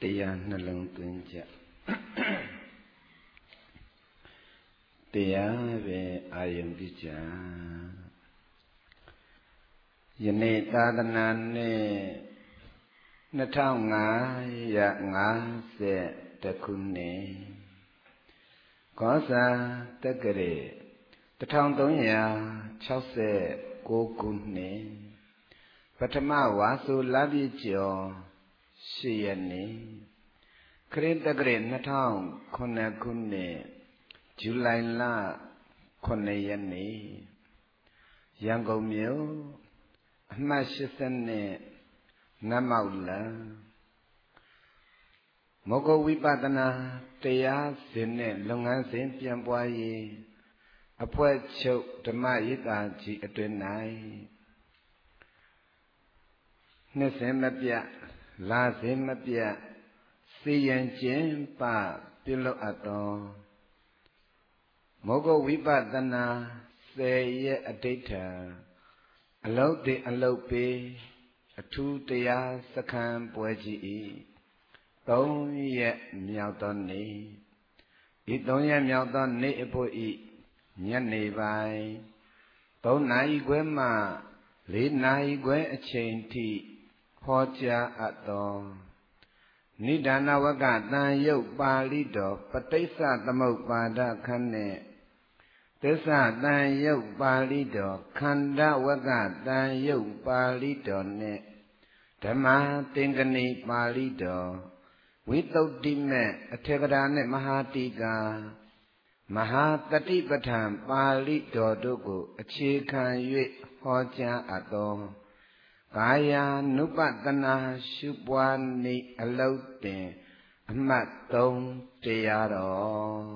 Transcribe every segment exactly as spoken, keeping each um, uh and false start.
တရားနှလုံးသွင်းကြတရားပဲအာယုံပြုကြယနေ့သာသနာနှစ်နှစ်ထောင်ငါးရာငါးဆယ်တစ်ခုနှစ်ကောဇာတက္ကရာတစ်ထောင်သုံးရာခြောက်ဆယ်ကိုးခုနှစ်ပထမဝါဆိုလပြည့်ကျော်ရှစ်ရက်နေ့ခရစ်တက္ကရာနှစ်ထောင်ခုနှစ်ခုနှစ်ဇူလိုင်လခုနှစ်ရက်နေ့ရန်ကုန်မြို့အမှတ်၈၀နဲ့နတ်မောက်လမ်းမောဂဝိပဿနာတရားစဉ်နဲ့လုပ်ငန်းစဉ်ပြန်ပွားရေးအဖွဲ့ချုပ်ဓမ္မရိပ်သာကြီးအတွင်၌နှစ်စဉ်မပြတ်လာစဉ်မပြတ်စီရင်ခြင်းပပြုလုပ်အပ်သောမောဂဝိပဿနာဆယ်ရက်အဋိဌာအလုတ်တိအလုတ်ပေအထူးတရားစခန်းပွဲကြီး၏သုံးရက်မြောက်သောနေ့ဤသုံးရက်မြောက်သောနေ့အဖို့ဤညနေပိုင်းသုံးနာရီခွဲမှလေးနာရီခွဲအချိန်ထိဟောကြားအပ်သောနိဒာနဝကတန်ယုတ်ပါဠိတော်ပဋိစ္စသမုပ္ပါဒခန်းနှင့်သစ္စာတန်ယုတ်ပါဠိတော်ခန္ဓာဝကတန်ယုတ်ပါဠိတော်နှင့်ဓမ္မသင်္ကနိပါဠိတော်ဝိသုဒ္ဓိမေအထေကရာနှင့်မဟာတိကာမဟာတတိပဋ္ဌာန်ပါဠိတော်တို့ကိုအခြေခံ၍ဟောကြားအပ်သောကာယာနုပတနာရှုပွားနေအလုတ်တင်အမှတ်သုံးတရားတော်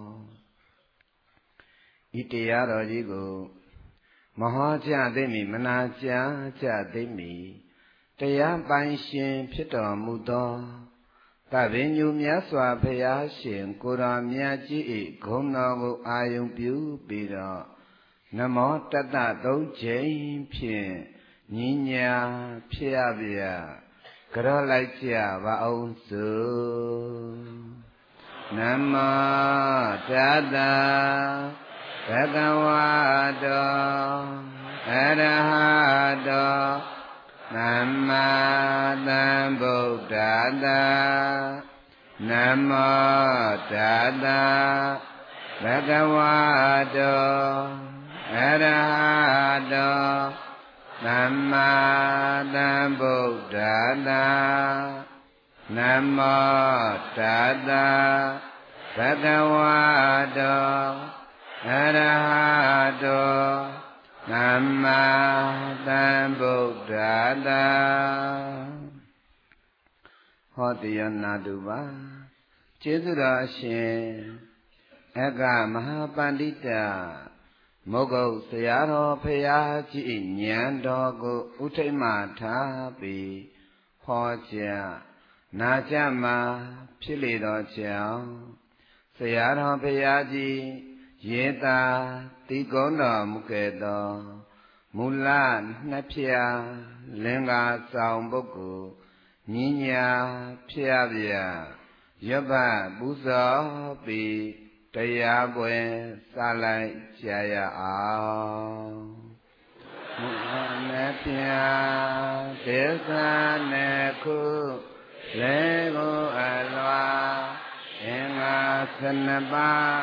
ဤတရားတော်ကြီးကိုမဟောကြားသိမီမနာကြားကြသိမီတရားပိုင်ရှင်ဖြစ်တော်မူသောသဗ္ဗညုမြတ်စွာဘုရားရှင်ကိုယ်တော်မြတ်ကြီး၏ဂုဏ်တော်ကိုအာယုံပြုပြီးတော့နမောတတ္တသုံးချိန်ဖြင့်ညီညာဖြစ်ရဗျာကြောလိုက်ကြပါအောင်စို့နမောတတ္တဘဂဝတောအရဟတောသမ္မာသမ္ဗုဒ္ဓတ္တနမောတတ္တဘဂဝတောအရဟတောသမ္မာသမ္ဗုဒ္ဓတ္တနမောတတ္တဘဂဝတောအရဟတောသမ္မာသမ္ဗုဒ္ဓတ္တဟောတိယနာတုပါကျေးဇူးတော်အရှင်အက္ခမဟာပန္တိတမုဂုတ်ဆရာတော်ဖရာကြီးဉာဏ်တော်ကိုဥထိတ်မှထားပြီးဟောကြားနာကြမှာဖြစ်လေတော်ကြောင့်ဆရာတော်ဖရာကြီးယေတာတိကုံတော်မူခဲ့သောမူလနှစ်ဖြာလင်္ကာဆောင်ပုဂ္ဂိုလ်ညီညာဖျားဗျာရပပူဇော်ပြီးတရားပွဲစလိုက်ကြရအောင်မူလနှစ်ဖြာသစ္စာနှစ်ခုလေကိုအလွာအင်္ဂါဆနှစ်ပါး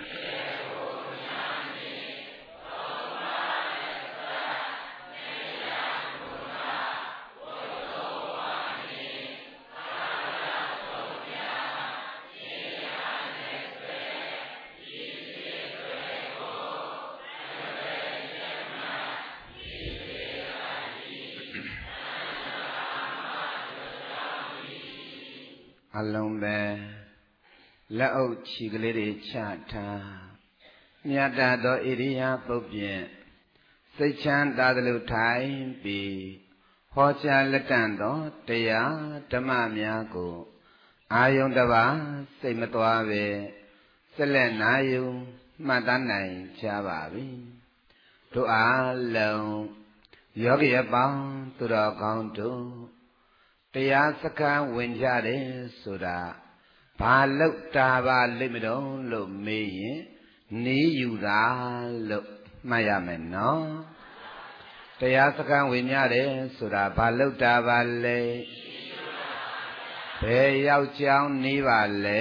အလုံးပဲလက်အုပ်ချီကလေးတွေချထားမြတ်တာသောဣရိယာပုတ်ဖြင့်စိတ်ချမ်းသာသလိုထိုင်ပြီးဟောကြားလက်တန့်သောတရားဓမ္မများကိုအာယုန်တစ်ပါးစိတ်မသွားပဲဆက်လက်နာယူမှတ်သားနိုင်ကြပါပြီတို့အားလုံးယောဂီအပေါင်းသူတော်ကောင်းတို့တတရားစခန်းဝင်ကြတယ်ဆိုတာဘာလောက်တာပါလိမ့်မတော်လို့မေးရင်နေယူတာလို့မှတ်ရမယ်နော်တရားစခန်းဝင်ကြတယ်ဆိုတာဘာလောက်တာပါလဲဘယ်ရောက်ကြောင်းနေပါလဲ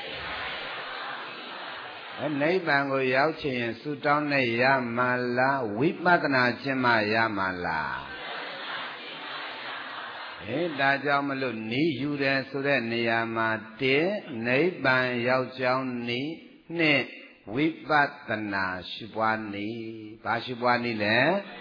အနိဗ္ဗာန်ကိုရောက်ချင်ရင်ဆုတောင်းနဲ့ရမှာလားဝိပဿနာကျင့်မှရမှာလားဟဲ့ဒါကြောင့်မလို့နေယူတယ်ဆိုတဲ့နေရာမှာတင်းနိဗ္ဗာန်ရောက်ကြောင်းနေနှစ်ဝိပဿနာရှိပွားနေဘာရှိပွားနေလဲ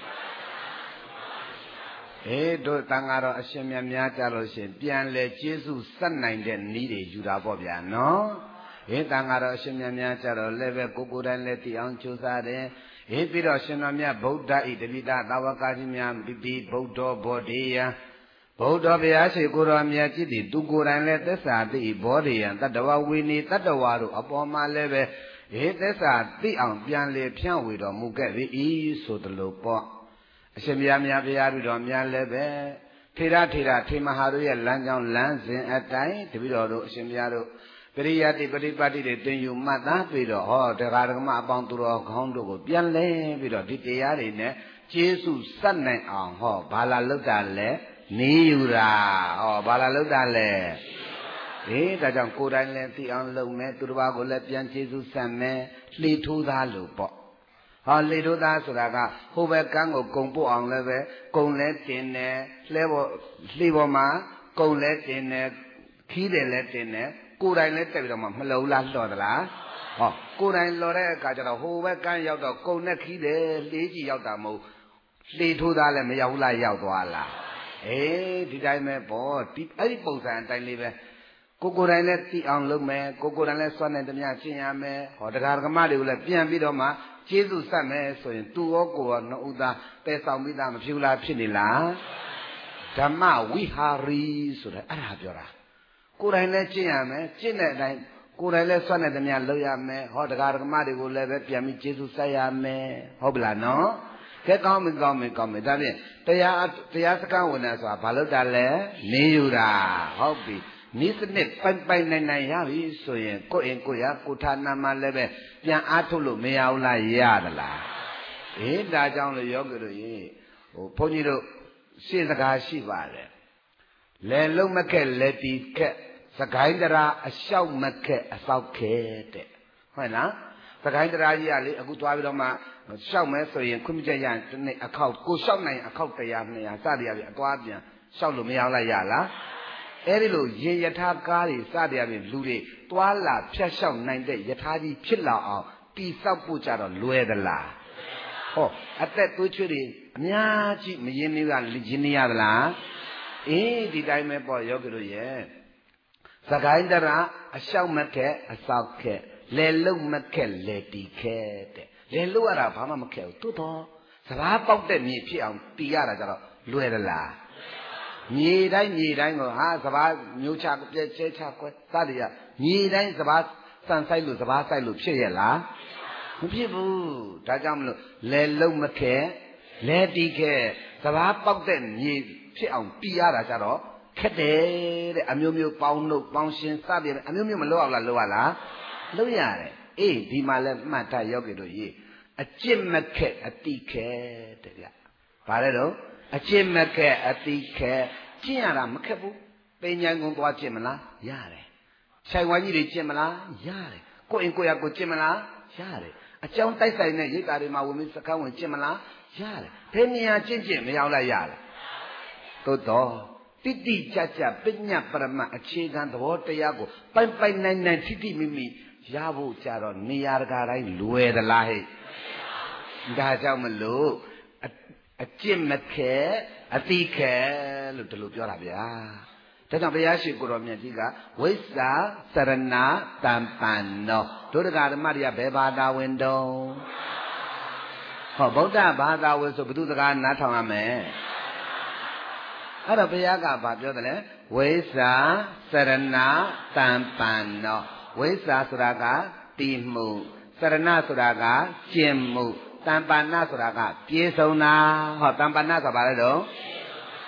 အေးတို့တန်ဃာတော်အရှင်မြတ်များကြလို့ရှင်ပြန်လဲကျေးဇူးဆက်နိုင်တဲ့နည်းတွေယူတာပေါ့ဗျာနော်ဟေးတန်ဃာတော်အရှင်မြတ်များကြတော့လည်းပဲကိုကိုယ်တိုင်လည်းတည်အောင်ကြိုးစားတယ်ဟေးပြီးတော့ရှင်တော်မြတ်ဗုဒ္ဓဤတပိဋကသာဝကကြီးများပိပိဗုဒ္ဓဘောဓိယံဗုဒ္ဓဘုရားရှိခိုးတော်မြတ်ကြီးတည်သူကိုယ်တိုင်လည်းသစ္စာသိဘောဓိယံတတ္တဝဝိနေတတ္တဝါတို့အပေါ်မှာလည်းပဲဟေးသစ္စာသိအောင်ပြန်လေဖြန့်ဝေတော်မူခဲ့ပြီဆိုသလိုပေါ့အရှင်ဘုရားမြတ်ဘုရားတို့တော်များလည်းပဲထေရထေရထေမဟာတို့ရဲ့လမ်းကြောင်းလမ်းစဉ်အတိုင်းတပိတော်တို့အရှင်ဘုရားတို့ပရိယတိပฏิပတ်တိတွေတင်ယူမှတ်သားပြီးတော့ဟောတရားဓမ္မအပေါင်းသူတော်ကောင်းတို့ကိုပြန်လဲပြီးတော့ဒီတရားတွေနဲ့ကျေးဇူးဆက်နိုင်အောင်ဟောဘာလာလုတ်တာလဲနေယူတာဟောဘာလာလုတ်တာလဲအေးဒါကြောင့်ကိုယ်တိုင်လည်းသိအောင်လုပ်မယ်သူတစ်ပါးကိုလည်းပြန်ကျေးဇူးဆက်မယ်လှေထိုးသားလို့ပေါ့ဟောလှေထိုးသားဆိုတာကဟိုဘက်ကန်းကိုကုံပို့အောင်လည်းပဲကုံလဲတင်တယ်လှဲပေါ်လှေပေါ်မှာကုံလဲတင်တယ်ခီးတယ်လဲတင်တယ်ကိုယ်တိုင်လည်းတက်ပြီးတော့မှမလုံလားလှော်သလားဟောကိုယ်တိုင်လှော်တဲ့အခါကျတော့ဟိုဘက်ကန်းရောက်တော့ကုံနဲ့ခီးတယ်လှေကြီးရောက်တာမဟုတ်လှေထိုးသားလည်းမရောက်ဘူးလားရောက်သွားလားအေးဒီတိုင်းပဲပေါ့ဒီအဲ့ဒီပုံစံအတိုင်းလေးပဲကိုကိုယ်တိုင်လည်းသိအောင်လုပ်မယ်ကိုကိုယ်တိုင်လည်းစွမ်းနိုင်သမျှကျင့်ရမယ်ဟောတရားဓမ္မတွေကိုလည်းပြန်ပြီးတော့မှကျေးဇူးဆက်မယ်ဆိုရင်သူရောကိုရောနှစ်ဦးသားပယ်ဆောင်ပြီးသားမဖြစ်လားဖြစ်နေလားဓမ္မဝိဟာရီဆိုတာအဲ့ဒါပြောတာကိုယ်တိုင်လည်းကျင့်ရမယ်ကျင့်တဲ့အတိုင်းကိုယ်တိုင်လည်းစွမ်းနိုင်သမျှလုပ်ရမယ်ဟောတရားဓမ္မတွေကိုလည်းပဲပြန်ပြီးကျေးဇူးဆက်ရမယ်ဟုတ်ပလားနော်ကဲကောင်းပြီကောင်းပြီကောင်းပြီဒါဖြင့်တရားတရားစကားဝင်တယ်ဆိုတာဘာလို့တာလဲနေယူတာဟုတ်ပြီနိစနစ်ပိုင်ပိုင်နိုင်နိုင်ရပြီဆိုရင်ကိုယ့်အိမ်ကိုယ့်ရကိုဌာနမှာလည်းပဲပြန်အားထုတ်လို့မရဘူးလားရသလားအေးဒါကြောင့်လို့ယောဂီတို့ရေဟိုဘုန်းကြီးတို့ရှင်းစကားရှိပါတယ်လဲလုံးမခက်လက်တီခက်စကိုင်းတရာအလျှောက်မခက်အဆောက်ခဲတဲ့ဟုတ်လားစကိုင်းတရာကြီးကလေအခုသွားပြီးတော့မှရှောက်မယ်ဆိုရင်ခွင့်ပြုချက်ရရင်ဒီနေ့အခောက်ကိုရှောက်နိုင်အခောက်တရားနှစ်ရာစသည်အပြင်အသွားပြန်ရှောက်လို့မရလားရလားအဲ့ဒီလိုရေယထာကားတွေစသည်အပြင်လူတွေသွားလာဖြတ်လျှောက်နိုင်တဲ့ယထာကြီးဖြစ်လာအောင်တိဆောက်ဖို့ကြတော့လွယ်သလားဟောအသက်သွေးချွေးတွေအများကြီးမရင်းနေကရင်းနေရသလားအေးဒီတိုင်းပဲပေါ့ယောဂီတို့ရဲ့စကိုင်းတရာအလျှောက်မခက်အဆောက်ခက်လဲလုံးမခက်လဲတီခဲတဲ့လဲလို့ရတာဘာမှမခက်ဘူးတိုးတော့စဘာပေါက်တဲ့မြေဖြစ်အောင်တီရတာကြတော့လွယ်သလားမြေတိုင်းမြေတိုင်းကိုဟာစဘာမျိုးချပြဲချဲချကွဲစသည်ရမြေတိုင်းစဘာစံဆိုင်လို့စဘာဆိုင်လို့ဖြစ်ရလားမဖြစ်ဘူးဒါကြောင့်မလို့လဲလုံးမခဲလဲတီခဲစဘာပေါက်တဲ့မြေဖြစ်အောင်တီရတာကြတော့ခက်တယ်တဲ့အမျိုးမျိုးပေါင်းလို့ပေါင်းရှင်စသည်အမျိုးမျိုးမလုပ်အောင်လားလုပ်ရလားလုပ်ရတယ်အေးဒီမှာလဲမှတ်ထားရောက်ကြလို့ရေးအကျင့်မခက်အတိခဲတဲ့ဗျဗါလဲတော့အကျင့်မခက်အတိခဲကျင့်ရတာမခက်ဘူးပင်ညာကုန်သွားကျင့်မလားရတယ်ခြိုင်ဝါကြီးတွေကျင့်မလားရတယ်ကိုယ်အင်ကိုယ်ရကိုကျင့်မလားရတယ်အကြောင်းတိုက်ဆိုင်တဲ့ရိတ်တာတွေမှာဝင်ပြီးစကန်းဝင်ကျင့်မလားရတယ်ဘယ်နေရာကျင့်ကျင့်မရောက်လိုက်ရတယ်သို့တော့တိတိကျကျပညာပရမတ်အခြေခံသဘောတရားကိုပိုင်ပိုင်နိုင်နိုင်ထိထိမိမိရဖို့ကြတော့နေရာတကာတိုင်းလွယ်သလားဟဲ့ဒါကြောင့်မလို့အကျင့်မခဲအတိခဲလို့ဒီလိုပြောတာဗျာဒါကြောင့်ဘုရားရှိခိုးတော်မြတ်ကြီးကဝိစ္ဆာစရဏတံပန္နောဒုဒကာဓမ္မတွေကဘယ်ဘာသာဝင်တုံးဟောဗုဒ္ဓဘာသာဝင်ဆိုဘုသူစကားနားထောင်ရမယ်အဲ့တော့ဘုရားကဘာပြောတယ်လဲဝိစ္ဆာစရဏတံပန္နောဝိစ္ဆာဆိုတာကတည်မှုစရဏဆိုတာကကျင့်မှုတံပန္နဆိုတာကပြေဆုံးတာဟောတံပန္နဆိုတာဘာလဲတော့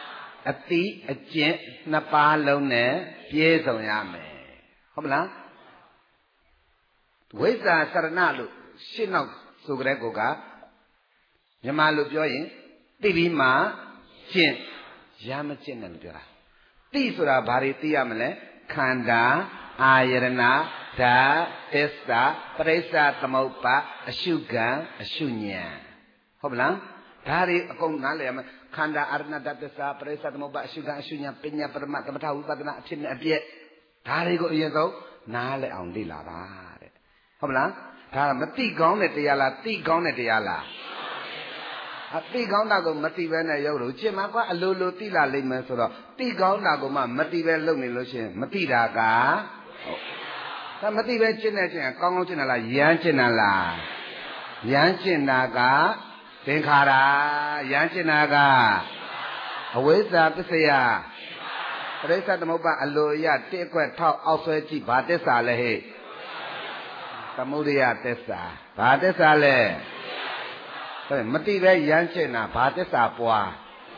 အတိအကျင့်နှစ်ပါးလုံးနဲ့ပြည့်စုံရမယ်ဟုတ်မလားဝိဇ္ဇာစရဏလို့ရှင်းတော့ဆိုကြတဲ့ကိုကမြန်မာလိုပြောရင်သိပြီးမှကျင့်ရမကျင့်နဲ့လို့ပြောတာသိဆိုတာဘာတွေသိရမလဲခန္ဓာအာယရဏဓာတ်သစ္စာပရိစ္ဆသမုပ္ပါအရှုခံအရှုဉာဏ်ဟုတ်မလားဒါတွေအကုန်နားလည်ရမယ်ခန္ဓာအာရဏဓာတ်သစ္စာပရိစ္ဆသမုပ္ပါအရှုခံအရှုဉာဏ်ပညာပရမသမထဝိပဿနာအဖြစ်နဲ့အပြည့်ဒါတွေကိုအရင်ဆုံးနားလည်အောင်လေ့လာပါတဲ့ဟုတ်မလားဒါကမသိကောင်းတဲ့တရားလားသိကောင်းတဲ့တရားလားအသိကောင်းတာကိုမသိဘဲနဲ့ရုပ်လို့ကျင့်မှာကွာအလိုလိုသိလာလိမ့်မယ်ဆိုတော့သိကောင်းတာကိုမှမသိဘဲလုပ်နေလို့ရှိရင်မသိတာကဟုတ်ဒါမသိဘဲကျင့်နေကျင့်ကောင်းကောင်းကျင့်တာလားရမ်းကျင့်တာလားရမ်းကျင့်တာကသင်္ခါရရမ်းကျင့်တာကအဝိဇ္ဇာပစ္စယပရိစ္ဆသမုပ္ပါအလိုရတစ်အကွက်ထောက်အောက်ဆွဲကြည့်ဘာသစ္စာလဲဟဲ့သမုဒယသစ္စာဘာသစ္စာလဲမတိပဲရမ်းကျင့်တာဘာသစ္စာပွား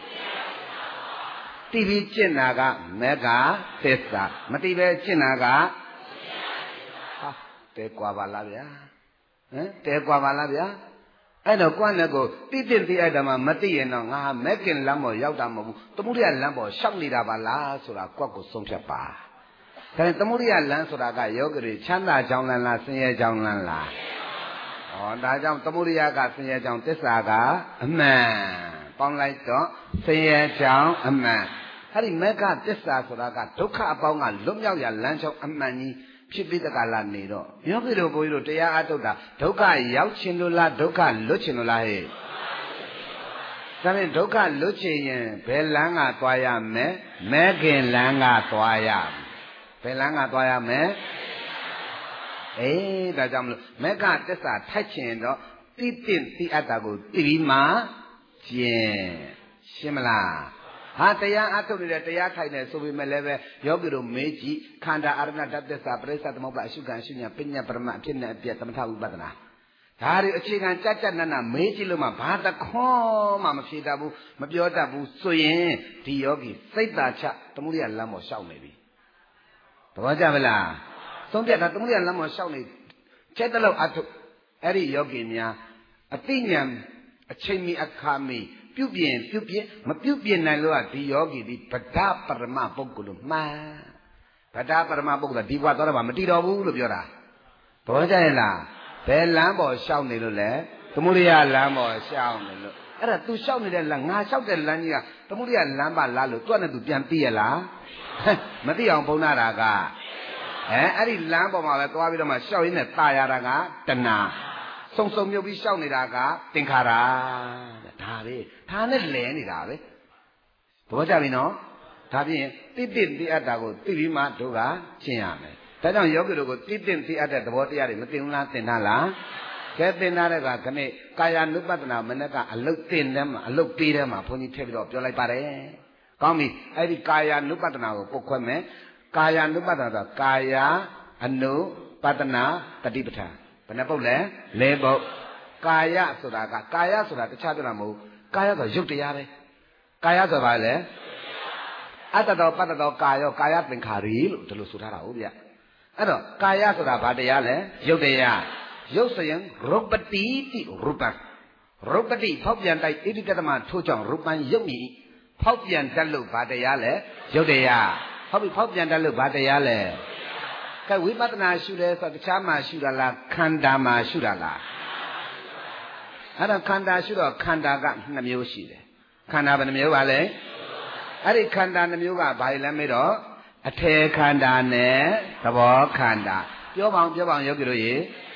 တိပြီးကျင့်တာကမေဃသစ္စာမတိပဲကျင့်တာကဟာတဲကွာပါလားဗျာဟမ်တဲကွာပါလားဗျာအဲ့တော့ကွာနဲ့ကိုတိတိတိအဲ့တမှာမတိရင်တော့ငါမက်ကင်လမ်းပေါ်ရောက်တာမဟုတ်ဘူးသမုဒိယလမ်းပေါ်ရှောက်နေတာပါလားဆိုတာကွက်ကိုဆုံးဖြတ်ပါဒါနဲ့သမုဒိယလမ်းဆိုတာကယောဂီချမ်းသာကြောင်းလမ်းလားဆင်းရဲကြောင်းလမ်းလားဩဒါကြောင့်သမုဒိယကဆင်းရဲကြောင်းသစ္စာကအမှန်ပေါင်းလိုက်တော့ဆင်းရဲကြောင်းအမှန်အဲ့ဒီမေဃသစ္စာဆိုတာကဒုက္ခအပေါင်းကလွတ်မြောက်ရလမ်းကြောင်းအမှန်ကြီးဖြစ်ပြီးတကလာနေတော့ယောဂီတို့ဘုန်းကြီးတို့တရားအထုတ်တာဒုက္ခရောက်ချင်လို့လားဒုက္ခလွတ်ချင်လို့လားဟဲ့ဒါနဲ့ဒုက္ခလွတ်ချင်ရင်ဘယ်လမ်းကသွားရမလဲမဲခင်လမ်းကသွားရဘယ်လမ်းကသွားရမလဲအေးဒါကြောင့်မလို့မေဃသစ္စာထိုက်ချင်တော့တိတိတိအတ္တကိုတိပြီးမှကျင့်ရှင်းမလားဟာတရားအထုတ်နေတဲ့တရားထိုင်နေဆိုပေမဲ့လည်းပဲယောဂီတို့မေးကြည့်ခန္ဓာအာရဏဓာတ်သစ္စာပရိစ္ဆသမုပ္ပါအရှုခံအရှုညာပညာပရမအဖြစ်နဲ့အပြည့်သမထဝိပဿနာဒါတွေအခြေခံကြကြနနမေးကြည့်လို့မှဘာတခွန်းမှမဖြေတတ်ဘူးမပြောတတ်ဘူးဆိုရင်ဒီယောဂီစိတ်သာချသမုဒိယလမ်းပေါ်ရှောက်နေပြီသဘောကျမလားသုံးပြတာသမုဒိယလမ်းပေါ်ရှောက်နေချက်တလောက်အထုတ်အဲ့ဒီယောဂီများအသိဉာဏ်အချိန်မီအခါမီပြုပြင်ပြုပြင်မပြုပြင်နိုင်လို့ကဒီယောဂီဒီဗဒ္ဓပရမပုဂ္ဂိုလ်လို့မှန်ဗဒ္ဓပရမပုဂ္ဂိုလ်ကဒီဘဝသွားတော့မှမတည်တော်ဘူးလို့ပြောတာသဘောကျရဲ့လားဘယ်လမ်းပေါ်ရှောက်နေလို့လဲသမုဒိယလမ်းပေါ်ရှောက်နေလို့အဲ့ဒါ तू ရှောက်နေတဲ့လမ်းငါရှောက်တဲ့လမ်းကြီးကသမုဒိယလမ်းပါလားလို့သူကနဲ့ तू ပြန်သိရလားမသိအောင်ဘုံနာတာကအဲအဲ့ဒီလမ်းပေါ်မှာပဲသွားပြီးတော့မှရှောက်ရင်းနဲ့ตายရတာကတဏှာစုံစုံမြုပ်ပြီးရှောက်နေတာကသင်္ခါရတဲ့ဒါပဲဒါနဲ့လဲနေတာပဲသဘောကျပြီနော်ဒါဖြင့်တိတိတိအတ္တကိုသိပြီးမှတို့ကရှင်းရမယ်ဒါကြောင့်ယောဂီတို့ကိုတိတိတိအတ္တသဘောတရားတွေမသိဘူးလားသင်ထားလားကဲသင်ထားတဲ့ကခဏကာယ ानु ပတ္တနာမနကအလုတ်တင်တယ်မှာအလုတ်ပေးတယ်မှာဘုန်းကြီးထည့်ပြီးတော့ပြောလိုက်ပါတယ်ကောင်းပြီအဲ့ဒီကာယ ानु ပတ္တနာကိုပုတ်ခွဲမယ်ကာယ ानु ပတ္တနာဆိုကာယ ानु ပတ္တနာတတိပဋ္ဌာန်ဘယ်နှပုတ်လဲလေးပုတ်ကာယဆိုတာကကာယဆိုတာတခြားပြောတာမဟုတ်ကာယဆိုရုပ်တရားပဲကာယဆိုပါလေအတ္တတော်ပတ္တတော်ကာယောကာယသင်္ခါရီလို့ဒီလိုဆိုထားတာဟုတ်ဗျအဲ့တော့ကာယဆိုတာဘာတရားလဲရုပ်တရားရုပ်ဆိုရင်ရုပ်ပတိတိရူပံရုပ်ပတိဖောက်ပြန်တိုက်ဣတိတတမထိုးကြောင့်ရူပံရုပ်မြည်ဖောက်ပြန်တတ်လို့ဘာတရားလဲရုပ်တရားဟုတ်ပြီဖောက်ပြန်တတ်လို့ဘာတရားလဲကဲဝိပဿနာရှုတယ်ဆိုတော့တခြားမှာရှုတာလားခန္ဓာမှာရှုတာလားအဲ့တော့ခန္ဓာရှုတော့ခန္ဓာကနှစ်မျိုးရှိတယ်ခန္ဓာဘယ်နှမျိုးပါလဲအဲ့ဒီခန္ဓာနှစ်မျိုးကဘာလဲမေးတော့အထေခန္ဓာနဲ့သဘောခန္ဓာပြောပါအောင်ပြောပါအောင်ယောဂီတို့ရေ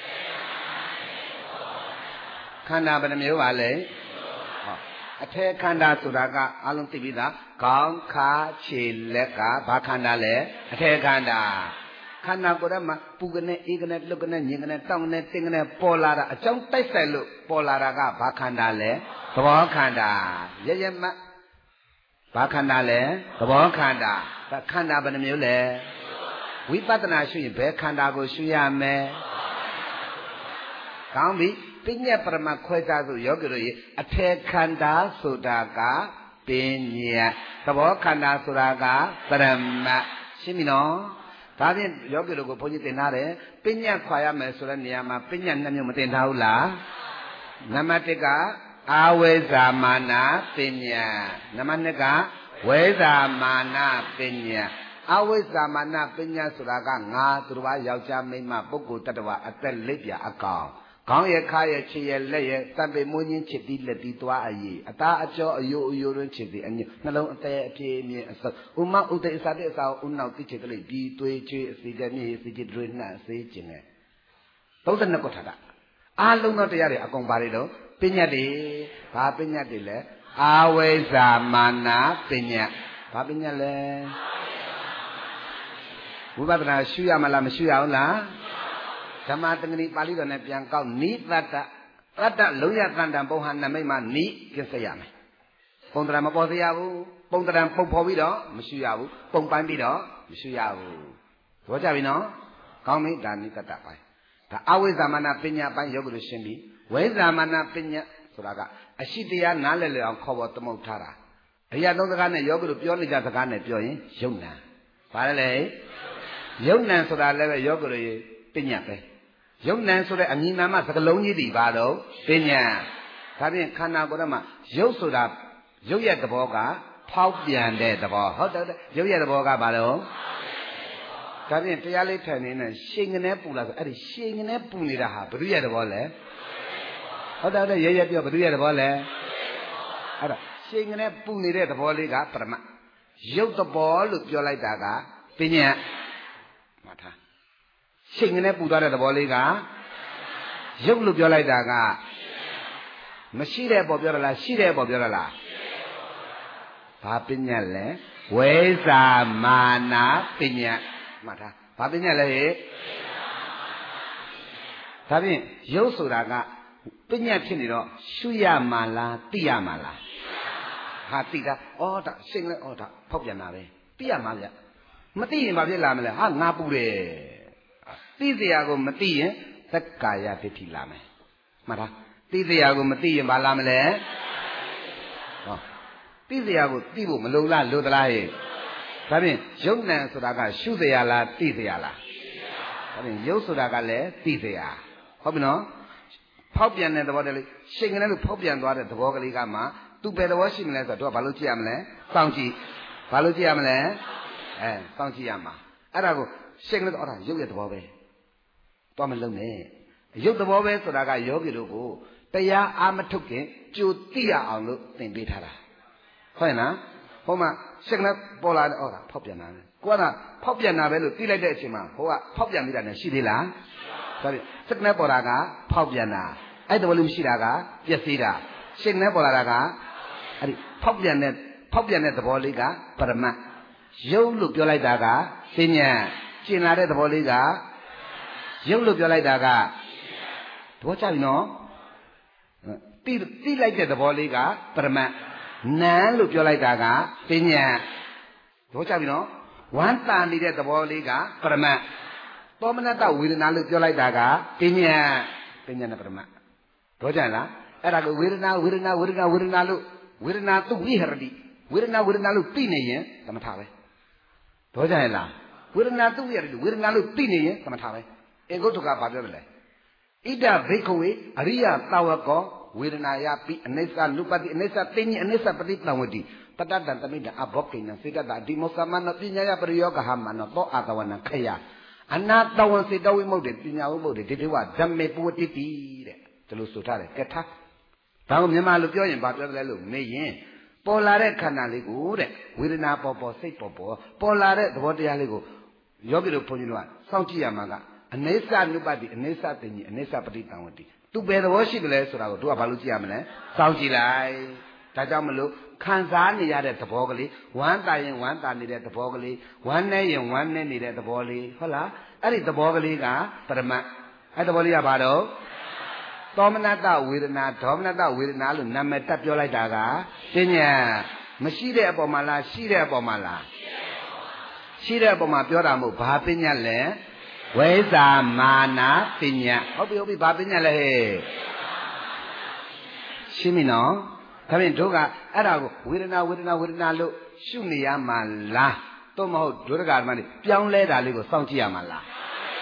ခန္ဓာဘယ်နှမျိုးပါလဲဟောအထေခန္ဓာဆိုတာကအလုံးသိပြီးသားခေါင်းခါခြေလက်ကဘာခန္ဓာလဲအထေခန္ဓာခန္ဓာကိုယ်ထဲမှာပူကနေအေးကနေလှုပ်ကနေညင်ကနေတောင်းကနေတင်းကနေပေါ်လာတာအကြောင်းတိုက်ဆိုင်လို့ပေါ်လာတာကဘာခန္ဓာလဲသဘောခန္ဓာရရမဘာခန္ဓာလဲသဘောခန္ဓာဒါခန္ဓာဘယ်နှမျိုးလဲဝိပဿနာရှုရင်ဘယ်ခန္ဓာကိုရှုရမလဲကောင်းပြီပညာပရမခွဲခြားစုယောဂီတို့ရေအထေခန္ဓာဆိုတာက pinya tabo khanda suraga parama shimino tapi yogi logo punya tenare pinya kaya mesura niyama pinya namanya mesti tahu lah nama tiga aweza mana pinya nama tiga weza mana pinya aweza mana pinya suraga nga turwa yauja mema buku tadwa atel lebya akau kau ye kaya cie le ye sampai munyin citi lebih tua ayi ata ajo ayu ayurun citi anyi nalau ate cie ni asal umma utai sade asal unnau ti citi lebih tui cie sija ni sija drina sijine tahu tak nak kata alung nak tiada akong bari do pinya di apa pinya di le aweza mana pinya apa pinya le bukan pernah syuya malam syuya lah sama tengeni pali do ne pian kau ni tata tata loya tanda pohan na mai ma ni kin saya mai pong tara ma po sia bu pong tara pong pho pi do ma shu ya bu pong pan pi do ma shu ya bu do ja bi no kaung mi da ni tata pai da awe zamana pinya pan yoga lo shin bi we zamana pinya soda ka ashi taya na le le aung khaw bo tamau tha da ariya thong saka ne yoga lo pyo ni ja saka ne pyo yin yong nan ba le le yong nan soda le be yoga lo ye pinya peယုံနံဆိုတဲ့အမည်နာမစကလုံးကြီးတွေပါတော့ပညာဒါဖြင့်ခန္ဓာကိုယ်မှာယုတ်ဆိုတာယုတ်ရဲ့သဘောကဖောက်ပြန်တဲ့သဘောဟုတ်တယ်ယုတ်ရဲ့သဘောကဘာလို့ဒါဖြင့်တရားလေးထိုင်နေနဲ့ရှင်ကနေပူလာဆိုအဲ့ဒီရှင်ကနေပူနေတာဟာဘုရားရဲ့သဘောလဲဟုတ်တယ်ရဲရဲပြောဘုရားရဲ့သဘောလဲအဲ့ဒါရှင်ကနေပူနေတဲ့သဘောလေးကပရမယုတ်သဘောလို့ပြောလိုက်တာကပညာမှတ်ထားရှိငနဲ့ပူသွားတဲ့သဘောလေးကရုပ်လို့ပြောလိုက်တာကမရှိတဲ့ပေါ်ပြောရလားရှိတဲ့ပေါ်ပြောရလားဘာပညာလဲဝိဇာမာနာပညာမှတ်ထားဘာပညာလဲဟဲ့ဒါဖြင့်ရုပ်ဆိုတာကပညာဖြစ်နေတော့ရှုရမှာလားသိရမှာလားဟာသိတာဩဒါရှိငလဲဩဒါဖောက်ပြန်တာပဲသိရမှာဗျမသိရင်ဘာဖြစ်လာမလဲဟာငါပူတယ်သိစရာကိုမသိရင်သက္ကာယဒိဋ္ဌိလာမယ်မှတ်လားသိစရာကိုမသိရင်ဘာလာမလဲဟောသိစရာကိုသိဖို့မလုံလားလို့သလားဟဲ့ဒါဖြင့်ယုံနံဆိုတာကရှုစရာလားသိစရာလားဒါဖြင့်ယုတ်ဆိုတာကလည်းသိစရာဟုတ်ပြီနော်ဖောက်ပြန်တဲ့သဘောတည်းလေးရှိန်ကလေးလို့ဖောက်ပြန်သွားတဲ့သဘောကလေးကမှသူဘယ်သဘောရှိမလဲဆိုတော့တို့ကဘာလို့ကြည့်ရမလဲစောင့်ကြည့်ဘာလို့ကြည့်ရမလဲအဲစောင့်ကြည့်ရမှာအဲ့ဒါကိုရှိန်ကလေးတော့အဲ့ဒါယုတ်ရဲ့သဘောပဲတော့မလုံးနဲ့ရုပ်သဘောပဲဆိုတာကယောဂီတို့ကိုတရားအာမထုတ်ခင်ကြိုသိရအောင်လို့သင်ပေးထားတာဟုတ်ရဲ့နော်ဟိုမှာစိတ်နဲ့ပေါ်လာတဲ့ဩတာဖောက်ပြန်တာလေကိုကဖောက်ပြန်တာပဲလို့သိလိုက်တဲ့အချိန်မှာဟိုကဖောက်ပြန်ပြီးတာနဲ့ရှိသေးလားဒါပြီစိတ်နဲ့ပေါ်လာကဖောက်ပြန်တာအဲ့တဘောလေးမရှိတာကပျက်စီးတာစိတ်နဲ့ပေါ်လာတာကအဲ့ဒီဖောက်ပြန်တဲ့ဖောက်ပြန်တဲ့သဘောလေးကပရမတ်ရုပ်လို့ပြောလိုက်တာကစဉ္ညာကျင်လာတဲ့သဘောလေးကရုပ်လို့ပြောလိုက်တာကသဘောကျပြီနော်တိတိလိုက်တဲ့သဘောလေးကပရမတ်နာလို့ပြောလိုက်တာကပညာသဘောကျပြီနော်ဝမ်းတာနေတဲ့သဘောလေးကပရမတ်သောမနတဝေဒနာလို့ပြောလိုက်တာကပညာပညာနဲ့ပရမတ်သဘောကျလားအဲ့ဒါကိုဝေဒနာဝေဒနာဝေဒနာဝေဒနာလို့ဝေဒနာသူဝိဟရတိဝေဒနာဝေဒနာလို့သိနေရင်သမထပဲသဘောကျရဲ့လားဝေဒနာသူဝိဟရတိဝေဒနာလို့သိနေရင်သမထပဲဧကုတ္တကဘာပြောလဲဣဒဘိက္ခဝေအရိယသာဝကောဝေဒနာယပိအနိစ္စနုပတိအနိစ္စသိဉ္အနိစ္စပတိတံဝတိပတ္တတံတမိတံအဘောကိနံစေတတအဒီမောသမနပညာယပရိယောဂဟမနောသောအာတဝနံခယအနာတဝံစေတဝိမုတ်တေပညာဝိမုတ်တေဒိဋ္ဌိဝဓမ္မေပဝတိတိတဲ့ဒီလိုဆိုထားတယ်ကထာဒါကိုမြန်မာလိုပြောရင်ဘာပြောလဲလို့မေးရင်ပေါ်လာတဲ့ခန္ဓာလေးကိုတဲ့ဝေဒနာပေါ်ပေါ်စိတ်ပေါ်ပေါ်ပေါ်လာတဲ့သဘောတရားလေးကိုယောဂီတို့ဘုန်းကြီးတို့ကစောင့်ကြည့်ရမှာကအနိစ္စနုပတိအနိစ္စသိဉ္အနိစ္စပတိတံဝတိသူဘယ်သဘောရှိတယ်လဲဆိုတာကိုတို့ကဘာလို့ကြည့်ရမလဲစောင့်ကြည့်လိုက်ဒါကြောင့်မလို့ခံစားနေရတဲ့သဘောကလေးဝမ်းတာရင်ဝမ်းတာနေတဲ့သဘောကလေးဝမ်းနေရင်ဝမ်းနေနေတဲ့သဘောလေးဟုတ်လားအဲ့ဒီသဘောကလေးကပရမတ်အဲ့သဘောလေးကဘာတော့သောမနတဝေဒနာဒေါမနတဝေဒနာလို့နာမည်တက်ပြောလိုက်တာကပညာမရှိတဲ့အပေါ်မှာလားရှိတဲ့အပေါ်မှာလားရှိတဲ့အပေါ်မှာပြောတာမဟုတ်ဘာပညာလဲဝိဇာမာနာပညာဟုတ်ပြီဟုတ်ပြီဘာပညာလဲဟဲ့ရှင်းပြီနော်ဒါဖြင့်တို့ကအဲ့ဒါကိုဝေဒနာဝေဒနာဝေဒနာလို့ရှုနေရမှာလားသို့မဟုတ်ဒုရကဓမ္မတွေပြောင်းလဲတာလေးကိုစောင့်ကြည့်ရမှာလား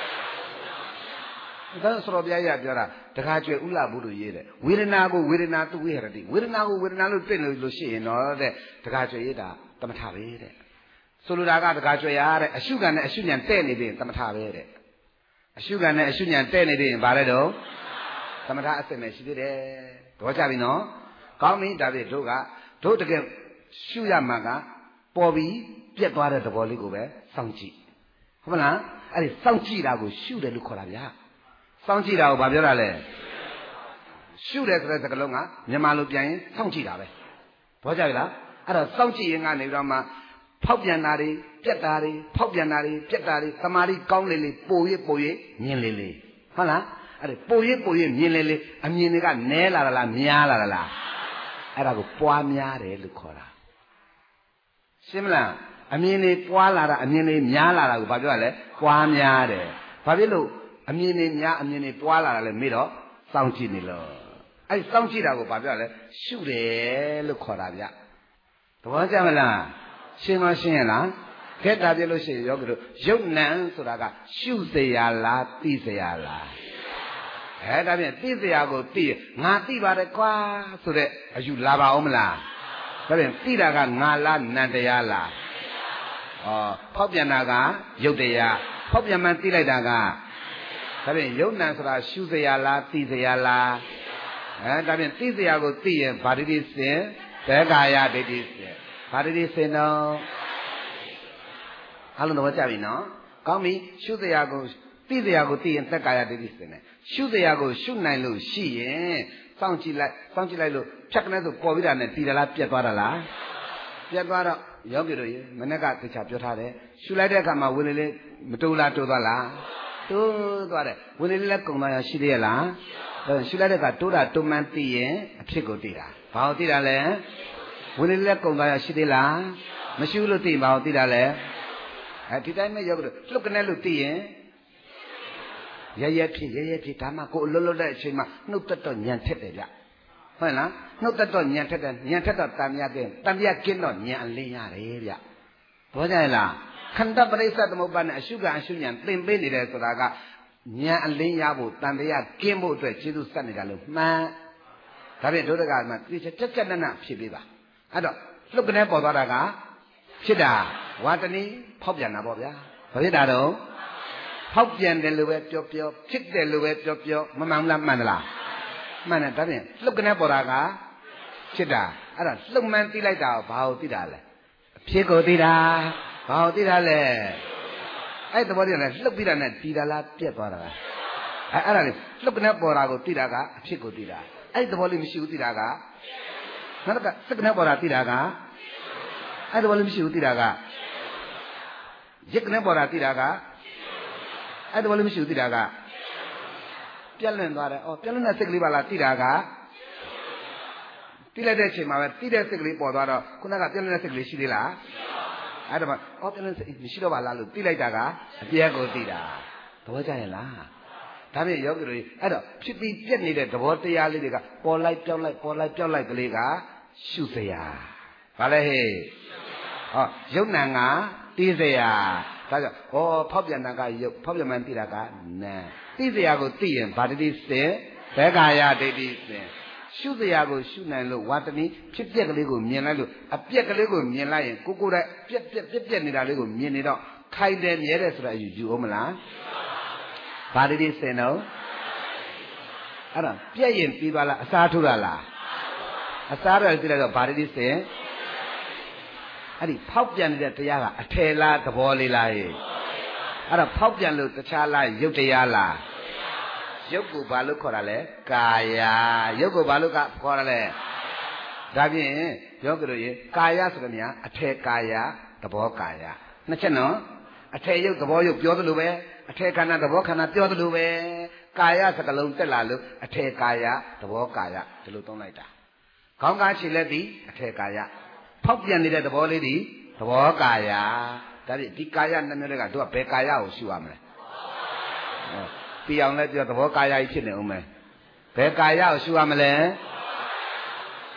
ဒါဆိုတော့ဘုရားကြီးပြောတာတခါကျွဲဥလာဘူးလို့ရေးတယ်ဝေဒနာကိုဝေဒနာသူဝိဟရတိဝေဒနာကိုဝေဒနာလို့တွေ့လို့ရှိရင်တော့တဲ့တခါကျွဲရေးတာသမထပဲတဲ့ဆိုလိုတာကတခါကျွဲရတဲ့အရှုခံနဲ့အရှုဉဏ်တဲ့နေပြီသမထပဲတဲ့အရှုခံနဲ့အရှုဉဏ်တဲ့နေပြီဘာလဲတော့သမထအစစ်မဲ့ရှိသေးတယ်တော့ကြပြီနော်ကောင်းပြီဒါဖြင့်တို့ကတို့တကယ်ရှုရမှာကပေါ်ပြီးပြက်သွားတဲ့သဘောလေးကိုပဲစောင့်ကြည့်ဟုတ်မလားအဲ့ဒီစောင့်ကြည့်တာကိုရှုတယ်လို့ခေါ်တာဗျာစောင့်ကြည့်တာကိုဘာပြောတာလဲရှုတယ်ဆိုတဲ့စကားလုံးကမြန်မာလိုပြန်ရင်စောင့်ကြည့်တာပဲဘောကြပြီလားအဲ့တော့စောင့်ကြည့်ရင်ကနေပြီးတော့မှဖောက်ပြန်တာတွေပြက်တာတွေဖောက်ပြန်တာတွေပြက်တာတွေသမာဓိကောင်းလေလေပိုရပိုရမြင်လေလေဟုတ်လားအဲ့ဒါပိုရပိုရမြင်လေလေအမြင်တွေကနဲလာတာလားများလာတာလားအဲ့ဒါကိုပွားများတယ်လို့ခေါ်တာရှင်းမလားအမြင်တွေပွားလာတာအမြင်တွေများလာတာကိုဘာပြောရလဲပွားများတယ်ဘာဖြစ်လို့အမြင်တွေများအမြင်တွေပွားလာတာလဲမေးတော့စောင့်ကြည့်နေလို့အဲ့စောင့်ကြည့်တာကိုဘာပြောရလဲရှုတယ်လို့ခေါ်တာဗျသဘောကျမလားရှင်းမရှင်းရလားခက်တာပြလို့ရှိရင်ယောဂီတို့ယုတ်နံဆိုတာကရှုเสียလားသိเสียလားအဲဒါဖြင့်သိเสียကိုသိငါသိပါတယ်ကွာဆိုတဲ့အယူလာပါအောင်မလားဒါဖြင့်သိတာကငါလားနံတရားလားဩဖောက်ပြန်တာကယုတ်တရားဖောက်ပြန်မှသိလိုက်တာကဒါဖြင့်ယုတ်နံဆိုတာရှုเสียလားသိเสียလားအဲဒါဖြင့်သိเสียကိုသိရင်ဗာတိတိစင်သက္ကာယဒိဋ္ဌိစင်ဗာတိတိစင်တော့အားလုံးတော့ကြပြီနော်ကောင်းပြီရှုเสียကိုသိเสียကိုသိရင်သက္ကာယဒိဋ္ဌိစင်တယ်ရှုเสียကိုရှုနိုင်လို့ရှိရင်စောင့်ကြည့်လိုက်စောင့်ကြည့်လိုက်လို့ဖြတ်ကနေဆိုပေါ်ပြီးတာနဲ့တည်တယ်လားပြတ်သွားတာလားပြတ်သွားတော့ယောဂီတို့ရေမနေ့ကတခြားပြောထားတယ်ရှုလိုက်တဲ့အခါမှာဝင်လေလေမတိုးလားတိုးသွားလားတိုးသွားတယ်ဝင်လေလေလည်းကုံသွားရရှိသေးရဲ့လားရှုလိုက်တဲ့အခါတိုးတာတိုးမှန်းသိရင်အဖြစ်ကိုသိတာဘာလို့သိတာလဲဝင်လေလေလည်းကုံသွားရရှိသေးလားမရှုလို့သိဘာလို့သိတာလဲအဲဒီတိုင်းမဲ့ယောဂီတို့လှုပ်ကနေလို့သိရင်ရရဖြစ်ရရဖြစ်ဒါမှကိုယ်အလွတ်လွတ်တဲ့အချိန်မှာနှုတ်တက်တော့ညံထက်တယ်ဗျဟုတ်လားနှုတ်တက်တော့ညံထက်တယ်ညံထက်တော့တန်မြတ်ကင်းတန်မြတ်ကင်းတော့ညံအလင်းရတယ်ဗျဘောကြရလားခန္ဓာပရိစ္ဆေသမုပ္ပါနဲ့အရှုခံအရှုဉဏ်သင်ပေးနေတယ်ဆိုတာကညံအလင်းရဖို့တန်တရားကင်းဖို့အတွက်ကျေးဇူးဆက်နေတာလို့မှန်ဒါဖြင့်ဒုဒကမှာသိချက်တက်တက်နက်ဖြစ်ပေးပါအဲ့တော့လှုပ်ကနေပေါ်သွားတာကဖြစ်တာဝါတဏီဖောက်ပြန်တာပေါ့ဗျာဘာဖြစ်တာတော့ဖောက်ပြန်တယ်လို့ပဲပြောပြောဖြစ်တယ်လို့ပဲပြောပြောမမှန်လားမှန်သလားမှန်တယ်ဒါဖြင့်လှုပ်ကနေပေါ်တာကဖြစ်တာအဲ့ဒါလှုပ်မှန်းသိလိုက်တာဘာကိုသိတာလဲအဖြစ်ကိုသိတာဘာကိုသိတာလဲအဲ့သဘောတည်းနဲ့လှုပ်ပြီးတာနဲ့တီတာလားပြက်သွားတာလားအဲ့အဲ့ဒါလေလှုပ်ကနေပေါ်တာကိုသိတာကအဖြစ်ကိုသိတာအဲ့သဘောလေးမရှိဘူးသိတာကနောက်ကစက်ကနေပေါ်တာသိတာကအဲ့သဘောလေးမရှိဘူးသိတာကရစ်ကနေပေါ်တာသိတာကအဲ့ဒါလည်းမရှိဘူးသိတာကပြက်လွင်သွားတယ်။အော်ပြက်လွင်တဲ့စိတ်ကလေးပါလားသိတာကသိလိုက်တဲ့အချိန်မှာပဲသိတဲ့စိတ်ကလေးပေါ်သွားတော့ခုနကပြက်လွင်တဲ့စိတ်ကလေးရှိသေးလား။အဲ့ဒါမှအော်ပြက်လွင်စိတ်မရှိတော့ပါလားလို့သိလိုက်တာကအပြက်ကိုသိတာ။သဘောကျရဲ့လား။ဒါဖြင့်ယောဂီတို့အဲ့တော့ဖြစ်ပြီးပြက်နေတဲ့သဘောတရားလေးတွေကပေါ်လိုက်ပြောင်းလိုက်ပေါ်လိုက်ပြောင်းလိုက်ကလေးကရှုစရာ။ဘာလဲဟဲ့။ဟောယုံနာကသိစရာ။ဒါကြောင့်ဟောဖောက်ပြန်တာကရုပ်ဖောက်ပြန်မှန်းသိတာကနာသိစရာကိုသိရင်ဗာတတိစင်ဘက္ကာယဒိဋ္ဌိစင်ရှုစရာကိုရှုနိုင်လို့ဝါတဏီဖြစ်ပျက်ကလေးကိုမြင်လိုက်လို့အပြက်ကလေးကိုမြင်လိုက်ရင်ကိုကိုယ်တိုင်ပြက်ပြက်ပြက်ပြက်နေတာလေးကိုမြင်နေတော့ခိုင်တယ်မြဲတယ်ဆိုတာယူယူအောင်မလားဗာတတိစင်တော့အဲ့ဒါပြက်ရင်ပြီးသွားလားအစားထိုးတာလားအစားထိုးတယ်သိလိုက်တော့ဗာတတိစင်အဲ့ဒီဖောက်ပြန်နေတဲ့တရားကအထယ်လားသဘောလေးလားအဲ့ဒါဖောက်ပြန်လို့တခြားလားရုပ်တရားလားရုပ်ကိုဘာလို့ခေါ်တာလဲကာယရုပ်ကိုဘာလို့ကခေါ်တာလဲဒါဖြင့်ယောဂီတို့ရေကာယဆိုတဲ့နေရာအထယ်ကာယသဘောကာယနှစ်ချက်နော်အထယ်ရုပ်သဘောရုပ်ပြောသလိုပဲအထယ်ခန္ဓာသဘောခန္ဓာပြောသလိုပဲကာယစကလုံးတက်လာလို့အထယ်ကာယသဘောကာယဒီလိုသုံးလိုက်တာခေါင်းကားခြေလက်သည်အထယ်ကာယဖောက်ပြန်နေတဲ့သဘောလေးဒီသဘောကာယဒါဖြင့်ဒီကာယနှစ်မျိုးတွေကတို့ကဘယ်ကာယကိုရှုရမလဲပြအောင်လဲပြောသဘောကာယကြီးဖြစ်နေအောင်မယ်ဘယ်ကာယကိုရှုရမလဲဩ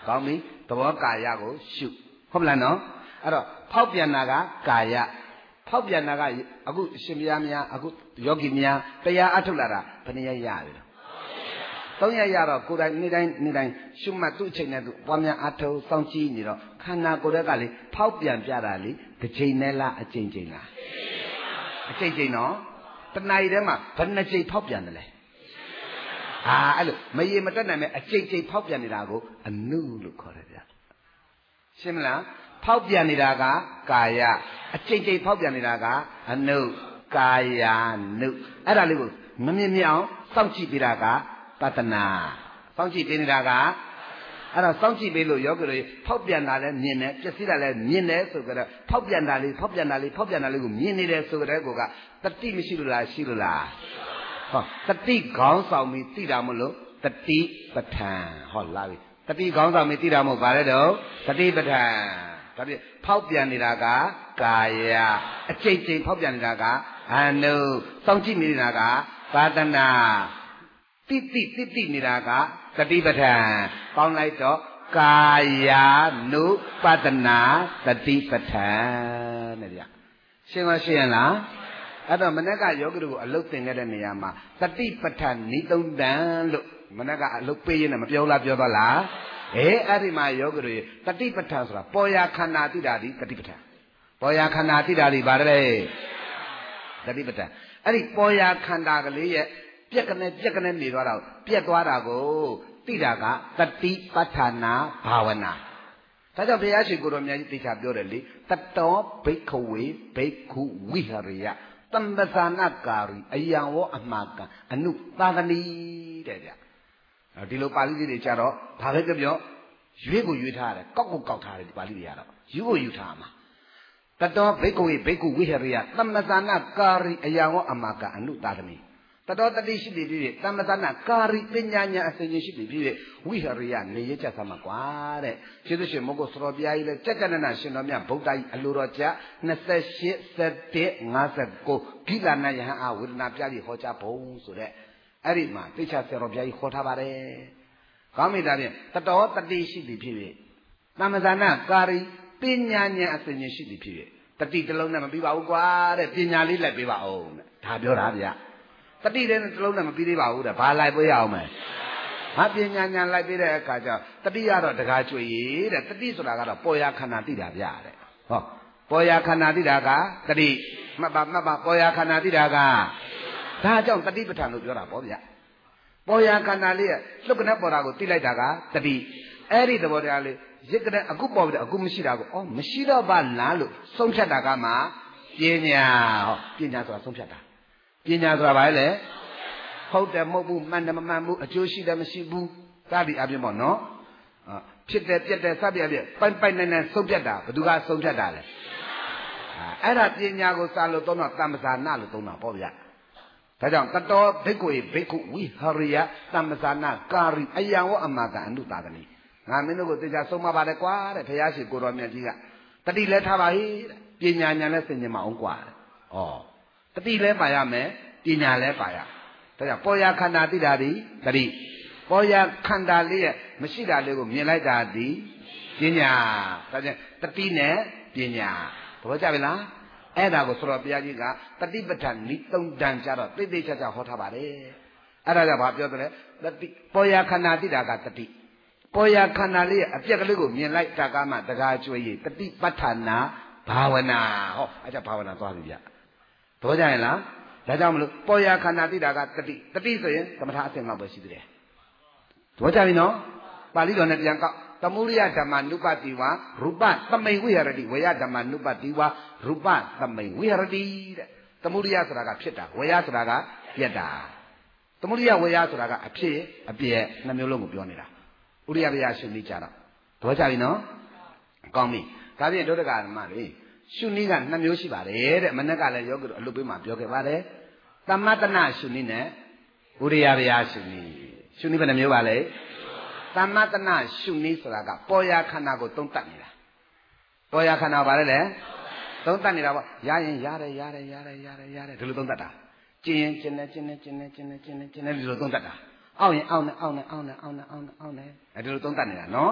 ကောင်းပြီသဘောကာယကိုရှုဟုတ်မလားနော်အဲ့တော့ဖောက်ပြန်တာကကာယဖောက်ပြန်တာကအခုရှင်ဘုရားများအခုယောဂီများတရားအထုတ်လာတာဘယ်နည်းရရပြီလဲသုံးရရတော့ကိုယ်တိုင်နေ့တိုင်းနေ့တိုင်းရှုမှတ်သူ့အချိန်နဲ့သူပွားများအထုတ်စောင့်ကြည့်နေတော့ခန္ဓာကိုယ်ကလေဖောက်ပြန်ပြတာလေတစ်ချိန်နဲ့လားအချိန်ချိန်လားအချိန်ချိန်နော်တဏှာကြီးထဲမှာဘယ်နှချိန်ဖောက်ပြန်တယ်လဲဟာအဲ့လိုမရေမတက်နိုင်မဲ့အချိန်ချိန်ဖောက်ပြန်နေတာကိုအနုလို့ခေါ်တယ်ဗျရှင်းမလားဖောက်ပြန်နေတာကကာယအချိန်ချိန်ဖောက်ပြန်နေတာကအနုကာယနုအဲ့ဒါလေးကိုမမြင်မြင်အောင်စောင့်ကြည့်ပေးတာကပတ္တနာစောင့်ကြည့်ပေးနေတာကအဲ့တော့စောင့်ကြည့်ပေးလို့ယောဂီတွေဖောက်ပြန်တာလည်းမြင်တယ်ပျက်စီးတာလည်းမြင်တယ်ဆိုကြတော့ဖောက်ပြန်တာလေးဖောက်ပြန်တာလေးဖောက်ပြန်တာလေးကိုမြင်နေတယ်ဆိုကြတဲ့ကောကတတိမရှိလို့လားရှိလို့လားဟောတတိခေါင်းဆောင်ပြီးသိတာမလို့တတိပဋ္ဌာန်ဟောလာပြီတတိခေါင်းဆောင်ပြီးသိတာမဟုတ်ပါလေတော့တတိပဋ္ဌာန်ဒါပြဖောက်ပြန်နေတာကကာယအကျိတ်ကျိတ်ဖောက်ပြန်နေတာကအနုစောင့်ကြည့်နေတာကပါဒနာတိတိတိတိနေတာကတတိပဋ္ဌာန်ပေါင်းလိုက်တော့ကာယ ानु ပဒနာတတိပဋ္ဌာန်တဲ့ဗျရှင်းမရှင်းလားအဲ့တော့မနေ့ကယောဂီတို့ကိုအလုတ်သင်ခဲ့တဲ့နေရာမှာတတိပဋ္ဌာန်ဤသုံးတန်လို့မနေ့ကအလုတ်ပေးရင်လည်းမပြောလားပြောတော့လားအေးအဲ့ဒီမှာယောဂီတို့တတိပဋ္ဌာန်ဆိုတာပေါ်ရာခန္ဓာတိတာဒီတတိပဋ္ဌာန်ပေါ်ရာခန္ဓာတိတာဒီပါတယ်တတိပဋ္ဌာန်အဲ့ဒီပေါ်ရာခန္ဓာကလေးရဲ့ပြက်ကနေပြက်ကနေနေသွားတာပြက်သွားတာကိုသိတာကတတိပဋ္ဌာနာဘာဝနာဒါကြောင့်ဘုရားရှင်ကိုယ်တော်မြတ်ကြီးသိချာပြောတယ်လေတတောဘိက္ခဝေဘိက္ခုဝိဟရိယတမ္ပဇာနာကာရီအယံဝအမှာကံအနုသာသနီတဲ့ဗျဒီလိုပါဠိလေးတွေကြတော့ဘာပဲပြောပြောရွေးကိုရွေးထားတယ်ကောက်ကိုကောက်ထားတယ်ဒီပါဠိတွေကတော့ယူကိုယူထားမှာတတောဘိက္ခဝေဘိက္ခုဝိဟရိယတမ္ပဇာနာကာရီအယံဝအမှာကံအနုသာသနီတတော်တတိရှိပြီဖြစ်တမ္ပသနာကာရီပညာဉာဏ်အစဉ်ရှိပြီဖြစ်ဝိဟရိယနေရချက်သမှာကွာတဲ့ကျေးဇူးရှင်မဟုတ်ကိုစတော်ပြားကြီးလဲကြက်ကြနနာရှင်တော်မြတ်ဗုဒ္ဓကြီးအလိုတော်ကြနှစ်၈ ၁၁ ၅၉ဂိလာနယဟန်အာဝေဒနာပြကြီးဟောကြားဘုံဆိုတဲ့အဲ့ဒီမှာတိချာဆရာတော်ဘုရားကြီးခေါ်ထားပါတယ်ကောင်းပြီဒါဖြင့်တတော်တတိရှိပြီဖြစ်တမ္ပသနာကာရီပညာဉာဏ်အစဉ်ရှိပြီဖြစ်တတိတစ်လုံးနဲ့မပြီးပါဘူးကွာတဲ့ပညာလေးလိုက်ပေးပါအောင်တဲ့ဒါပြောတာဗျာတတိတဲ့တစ်လုံးနဲ့မပြီးသေးပါဘူးတဲ့ဘာလိုက်ပေးရအောင်မလဲငါပညာဉာဏ်လိုက်ပေးတဲ့အခါကျတတိရတော့တကားကျွေတဲ့တတိဆိုတာကတော့ပေါ်ရာခန္ဓာတိတာဗျာတဲ့ဟောပေါ်ရာခန္ဓာတိတာကတတိမှတ်ပါမှတ်ပါပေါ်ရာခန္ဓာတိတာကဒါကြောင့်တတိပဋ္ဌာန်လို့ပြောတာပေါ့ဗျာပေါ်ရာခန္ဓာလေးရဲ့လှုပ်ကနေပေါ်တာကိုသိလိုက်တာကတတိအဲ့ဒီသဘောတရားလေးရစ်ကနေအခုပေါ်ပြီးတော့အခုမရှိတာကိုအော်မရှိတော့ပါလားလို့ဆုံးဖြတ်တာကမှပညာဟောပညာဆိုတာဆုံးဖြတ်တာပညာဆိုတာဘာလဲဟုတ်တယ်မဟုတ်ဘူးမှန်တယ်မမှန်ဘူးအကျိုးရှိတယ်မရှိဘူးစသည်အပြင်ပေါ့နော်ဖြစ်တယ်ပြက်တယ်စသည်အပြင်ပိုင်ပိုင်နိုင်နိုင်ဆုံးဖြတ်တာဘယ်သူကဆုံးဖြတ်တာလဲအဲ့ဒါပညာကိုစာလို့သုံးတော့တမ္ပဇာနာလို့သုံးတာပေါ့ဗျာဒါကြောင့်တတောဘိက္ခုဘိက္ခုဝိဟရိယတမ္ပဇာနာကာရီအယံဝအမကံအနုတာကနိငါမင်းတို့ကိုသိကြဆုံးမပါတယ်ကွာတဲ့ဘုရားရှိခိုးတော်မြတ်ကြီးကတတိလဲထားပါဟိတဲ့ပညာဉာဏ်နဲ့ဆင်ញင်မအောင်ကွာတဲ့ဩတတိလဲပါရမယ်ပညာလဲပါရဒါကြောင့်ပေါ်ရာခန္ဓာသိတာဒီတတိပေါ်ရာခန္ဓာလေးရဲ့မရှိတာလေးကိုမြင်လိုက်တာဒီပညာဒါကြောင့်တတိနဲ့ပညာသဘောကျပြီလားအဲ့ဒါကိုဆိုတော့ဘုရားကြီးကတတိပဋ္ဌာန်ဤသုံးတန်ကြတော့သိသိချာချာဟောထားပါတယ်အဲ့ဒါကြောင့်ဘာပြောတယ်လဲတတိပေါ်ရာခန္ဓာသိတာကတတိပေါ်ရာခန္ဓာလေးရဲ့အပြက်ကလေးကိုမြင်လိုက်တာကမှတကားကျွေးရတတိပဋ္ဌာနာဘာဝနာဟောအဲ့ဒါဘာဝနာသွားပြီဗျသဘောကျရင်လားဒါကြောင့်မလို့ပေါ်ရာခန္ဓာသိတာကတတိတတိဆိုရင်သမထအဆင့်လောက်ပဲရှိသေးတယ်သဘောကျပြီနော်ပါဠိတော်နဲ့ပြန်ကောက်သမုဒိယဓမ္မနုပတိဝါရူပသမိန်ဝိဟရတိဝေယဓမ္မနုပတိဝါရူပသမိန်ဝိဟရတိတဲ့သမုဒိယဆိုတာကဖြစ်တာဝေယဆိုတာကပြက်တာသမုဒိယဝေယဆိုတာကအဖြစ်အပြက်နှမျိုးလုံးကိုပြောနေတာဥရိယဗျာရှုနည်းကြတော့သဘောကျပြီနော်ကောင်းပြီဒါဖြင့်ဒုဒကဓမ္မလေရှုနည်းကနှစ်မျိုးရှိပါတယ်တဲ့မနေ့ကလည်းယောဂီတို့အလုပ်ပေးမှာပြောခဲ့ပါတယ်သမတနာရှုနည်းနဲ့ဥရိယဗျာရှုနည်းရှုနည်းဘယ်နှမျိုးပါလဲသမတနာရှုနည်းဆိုတာကပေါ်ရာခန္ဓာကိုသုံးတတ်နေတာပေါ်ရာခန္ဓာဘာလဲလဲသုံးတတ်နေတာပေါ့ရရင်ရတယ်ရတယ်ရတယ်ရတယ်ရတယ်ဒီလိုသုံးတတ်တာကျင်ရင်ကျင်နေကျင်နေကျင်နေကျင်နေကျင်နေကျင်နေဒီလိုသုံးတတ်တာအောက်ရင်အောက်နဲ့အောက်နဲ့အောက်နဲ့အောက်နဲ့အောက်နဲ့အောက်နဲ့အဲဒီလိုသုံးတတ်နေတာနော်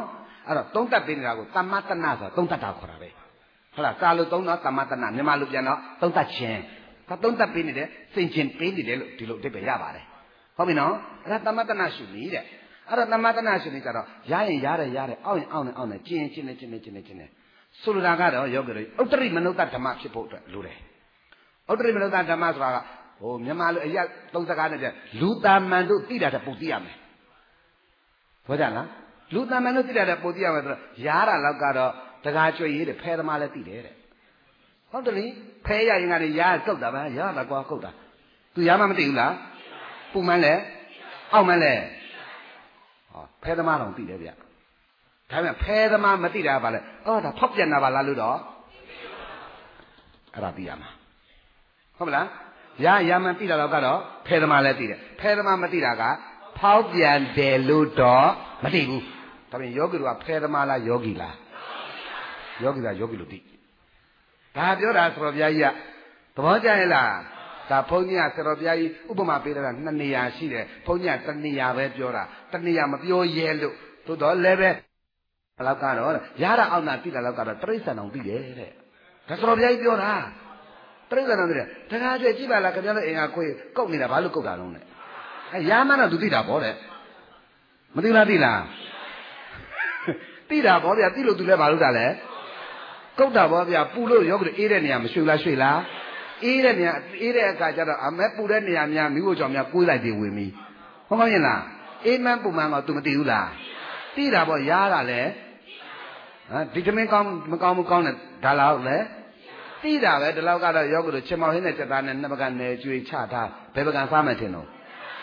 အဲ့တော့သုံးသက်ပေးနေတာကိုသမ္မတနာဆိုသုံးသက်တာခေါ်တာပဲဟုတ်လားစာလို့သုံးတော့သမ္မတနာမြန်မာလိုပြန်တော့သုံးသက်ခြင်းဒါသုံးသက်ပေးနေတယ်စင်ကျင်ပေးနေတယ်လို့ဒီလိုအဓိပ္ပာယ်ရပါတယ်ဟုတ်ပြီနော်အဲ့ဒါသမ္မတနာရှုနည်းတဲ့အဲ့တော့သမ္မတနာရှုနည်းကြတော့ရရင်ရတယ်ရတယ်အောက်ရင်အောက်နေအောက်နေကျင်းချင်းနေချင်းနေချင်းနေချင်းနေဆိုလိုတာကတော့ယောဂီတွေဥတ္တရိမနုဿဓမ္မဖြစ်ဖို့အတွက်လိုတယ်ဥတ္တရိမနုဿဓမ္မဆိုတာကဟိုမြန်မာလိုအရာသုံးစကားနဲ့ပြလူတာမန်တို့သိတာတဲ့ပုံသိရမယ်ဟုတ်ကြလားလူတာမန်တို့သိတာတဲ့ပုံသိရမယ်ဆိုတော့ရားတာလောက်ကတော့တကားကြွရေးတဲ့ဖဲသမားလည်းသိတယ်တဲ့ဟုတ်တယ်လေဖဲရရင်ကလည်းရားကုတ်တာပဲရားတာကွာကုတ်တာသူရားမမသိဘူးလားပုံမှန်လဲအောက်မှလဲဟောဖဲသမားတော့သိတယ်ဗျဒါပေမဲ့ဖဲသမားမသိတာပါလဲအော်ဒါဖောက်ပြန်တာပါလားလို့တော့အဲ့ဒါသိရမှာဟုတ်မလားရရမှန်သိတာတော့ကတော့ဖဲသမားလည်းသိတယ်ဖဲသမားမသိတာကဖောက်ပြန်တယ်လို့တော့မသိဘူးဒါပြင်ယောဂီတို့ကဖဲသမားလားယောဂီလားယောဂီလားယောဂီလို့သိဒါပြောတာဆိုတော့ဘုရားကြီးကသဘောကျရဲ့လားဒါဘုန်းကြီးကဆရာတော်ဘုရားကြီးဥပမာပေးတာနှစ်နေရာရှိတယ်ဘုန်းကြီးကတစ်နေရာပဲပြောတာတစ်နေရာမပြောရဲလို့သို့တော့လည်းပဲဘလောက်ကတော့ရတာအောက်နာသိတာလောက်ကတော့တိရစ္ဆာန်အောင်သိတယ်တဲ့ဒါဆရာတော်ဘုရားကြီးပြောတာတိရစ္ဆာန်တော်တဲ့တခါကျကြည့်ပါလားခင်ဗျားတို့အင်္ဂါခွေကုတ်နေတာဘာလို့ကုတ်တာလုံးလဲအဲရာမတော့သူသိတာဗောတဲ့မသိလားသိလားသိတာဗောဗျာသိလို့သူလည်းဘာလို့တာလဲကုတ်တာဗောဗျာပူလို့ယောဂီအေးတဲ့နေရာမရွှေ့လားရွှေ့လားအေးတဲ့နေရာအေးတဲ့အခါကျတော့အမဲပူတဲ့နေရာများမိဖို့ကြောင့်များကိုးလိုက်ပြီးဝင်ပြီဟုတ်ကောင်းရင်လားအေးမှန်းပူမှန်းတော့ तू မသိဘူးလားသိတာဗောရာတာလဲဟမ်ဒီတမင်းကောင်းမကောင်းဘူးကောင်းတယ်ဒါလောက်လဲသိတာပဲဒီလောက်ကတော့ယောဂီတို့ချင်မောင်ဟင်းနဲ့စက်သားနဲ့နှစ်ပကံနယ်ကျွေချထားဘယ်ပကံစားမှထင်တော့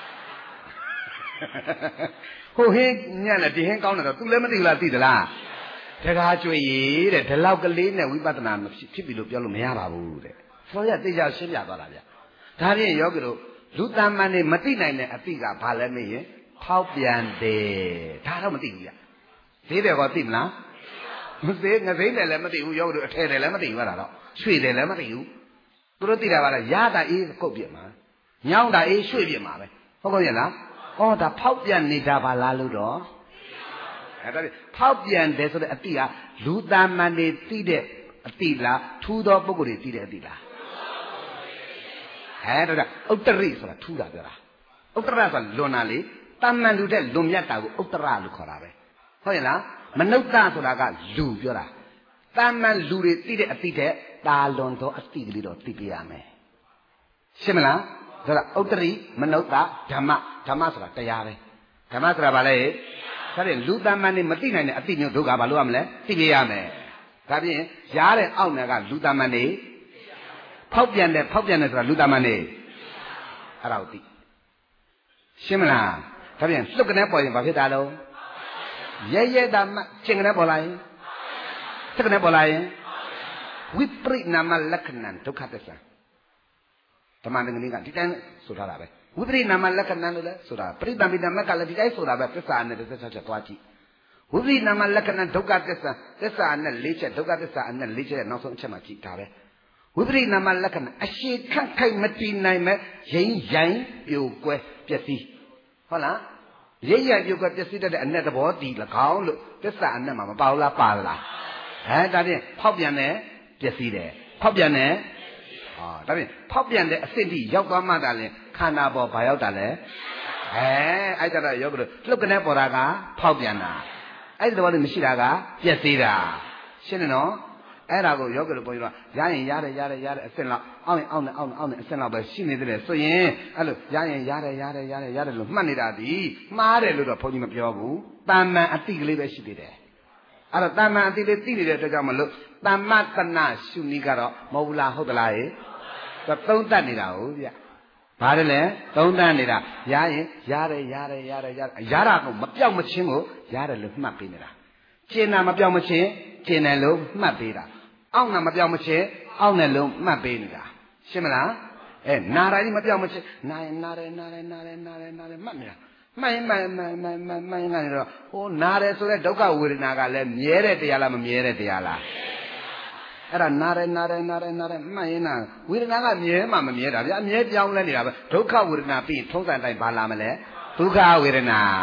ဟိုဟင်းညက်လည်းဒီဟင်းကောင်းတယ်တော့ तू လည်းမသိဘူးလားသိသလားတကားကျွေတဲ့ဒီလောက်ကလေးနဲ့ဝိပဿနာဖြစ်ပြီလို့ပြောလို့မရပါဘူးတဲ့ဆိုရသိကြရှင်းပြသွားတာဗျဒါဖြင့်ယောဂီတို့လူတမန်နေမသိနိုင်တဲ့အသိကဘာလဲမေးရင်ဖောက်ပြန်တယ်ဒါတော့မသိဘူးဗျသေးတယ်ကောသိမလားမသေးငသိတယ်လည်းမသိဘူးယောဂီတို့အထဲတယ်လည်းမသိဘူးအဲ့ဒါတော့ရွှေတယ်လည်းမသိဘူးသူတို့သိတာပါလားရတာအေးကုတ်ပြမှာညောင်းတာအေးရွှေပြမှာပဲဟုတ်ကောရဲ့လားဩဒါဖောက်ပြန်နေတာပါလားလို့တော့အဲ့ဒါဖောက်ပြန်တယ်ဆိုတဲ့အတိကလူတမန်နေသိတဲ့အတိလားထူးသောပုဂ္ဂိုလ်တွေသိတဲ့အတိလားအဲ့ဒါဥတ္တရိဆိုတာထူးတာပြောတာဥတ္တရဆိုတာလွန်တာလေတမန်လူတဲ့လွန်မြတ်တာကိုဥတ္တရလို့ခေါ်တာပဲဟုတ်ရဲ့လားမနုဿဆိုတာကလူပြောတာတမန်လူတွေသိတဲ့အတိတဲ့တာလွန်သောအတိကလေးတော့သိပြရမယ်ရှင်းမလားဒါကဥတ္တရိမနုဿဓမ္မဓမ္မဆိုတာတရားပဲဓမ္မဆိုတာဘာလဲဒါဖြင့်လူတမန်နေမသိနိုင်တဲ့အတိမျိုးဒုက္ခဘာလို့ရမလဲသိပြရမယ်ဒါဖြင့်ရားတဲ့အောက်နယ်ကလူတမန်နေဖောက်ပြန်တယ်ဖောက်ပြန်တယ်ဆိုတာလူတမန်နေအဲ့ဒါကိုသိရှင်းမလားဒါဖြင့်လှုပ်ကနေပေါ်ရင်ဘာဖြစ်တာလဲရဲရဲတာမှကျင်ကနေပေါ်လာရင်စကနေပေါ်လာရင်ဝိပရိနာမလက္ခဏာဒုက္ခသစ္စာဓမ္မငင်းကဒီတိုင်းဆိုထားတာပဲဝိပရိနာမလက္ခဏာလို့လဲဆိုတာပရိသမိတမက်ကလည်းဒီတိုင်းဆိုတာပဲသစ္စာနဲ့သစ္စာချက်သွားကြည့်ဝိပရိနာမလက္ခဏာဒုက္ခသစ္စာသစ္စာနဲ့လေးချက်ဒုက္ခသစ္စာအနဲ့လေးချက်ရဲ့နောက်ဆုံးအချက်မှကြည့်တာပဲဝိပရိနာမလက္ခဏာအရှိခန့်ခိုက်မတည်နိုင်မဲ့ရင်ရိုင်းပြိုကွဲပျက်စီးဟုတ်လားရိပ်ရပြုတ်ကပျက်စီးတတ်တဲ့အ내သဘောတည်၎င်းလို့သစ္စာအ내မှာမပါဘူးလားပါလားအဲဒါဖြင့်ဖောက်ပြန်တယ်ပျက်စီးတယ်ဖောက်ပြန်တယ်ဟာဒါဖြင့်ဖောက်ပြန်တဲ့အဆင့်ထိရောက်သွားမှသာလဲခန္ဓာပေါ်ဘာရောက်တာလဲအဲအဲ့ကြတော့ရောက်ကြလို့လှုပ်ကနေပေါ်တာကဖောက်ပြန်တာအဲ့ဒီသဘောလေးမရှိတာကပျက်စီးတာရှင်းတယ်နော်အဲ့ဒါကိုယောဂီတို့ပြောကြတော့ရရင်ရတယ်ရတယ်ရတယ်အစင်လောက်အောက်ရင်အောက်နဲ့အောက်နဲ့အောက်နဲ့အစင်လောက်ပဲရှိနေတယ်ဆိုရင်အဲ့လိုရရင်ရတယ်ရတယ်ရတယ်ရတယ်လို့မှတ်နေတာဒီမှားတယ်လို့တော့ဘုန်းကြီးမပြောဘူးတာမန်အတိကလေးပဲရှိသေးတယ်အဲ့တော့တာမန်အတိလေးသိနေတဲ့အတွက်ကြောင့်မလို့တမ္မတနာရှုနည်းကတော့မဟုတ်ဘူးလားဟုတ်သလားဟဲ့သုံးတတ်နေတာဟုတ်ဗျဘာလဲလဲသုံးတတ်နေတာရရင်ရတယ်ရတယ်ရတယ်ရတယ်ရတာကိုမပြောက်မချင်းကိုရတယ်လို့မှတ်ပေးနေတာကျင်တာမပြောက်မချင်းကျင်တယ်လို့မှတ်ပေးတာအောက်နာမပြောက်မချင်းအောက်နဲ့လုံးမှတ်ပေးနေတာရှင်းမလားအဲနာတာကြီးမပြောက်မချင်းနာရင်နာတယ်နာတယ်နာတယ်နာတယ်နာတယ်မှတ်နေတာမှန်မှန်မှန်မှန်မှန်မှန်ကနေတော့ဟိုနာတယ်ဆိုတဲ့ဒုက္ခဝေဒနာကလည်းမြဲတဲ့တရားလားမမြဲတဲ့တရားလားအဲ့ဒါနာတယ်နာတယ်နာတယ်နာတယ်မှန်ရင်နာဝေဒနာကမြဲမှမမြဲတာဗျာအမြဲပြောင်းလဲနေတာပဲဒုက္ခဝေဒနာပြီးထုံးစံတိုင်းဘာလာမလဲဒုက္ခဝေဒနာ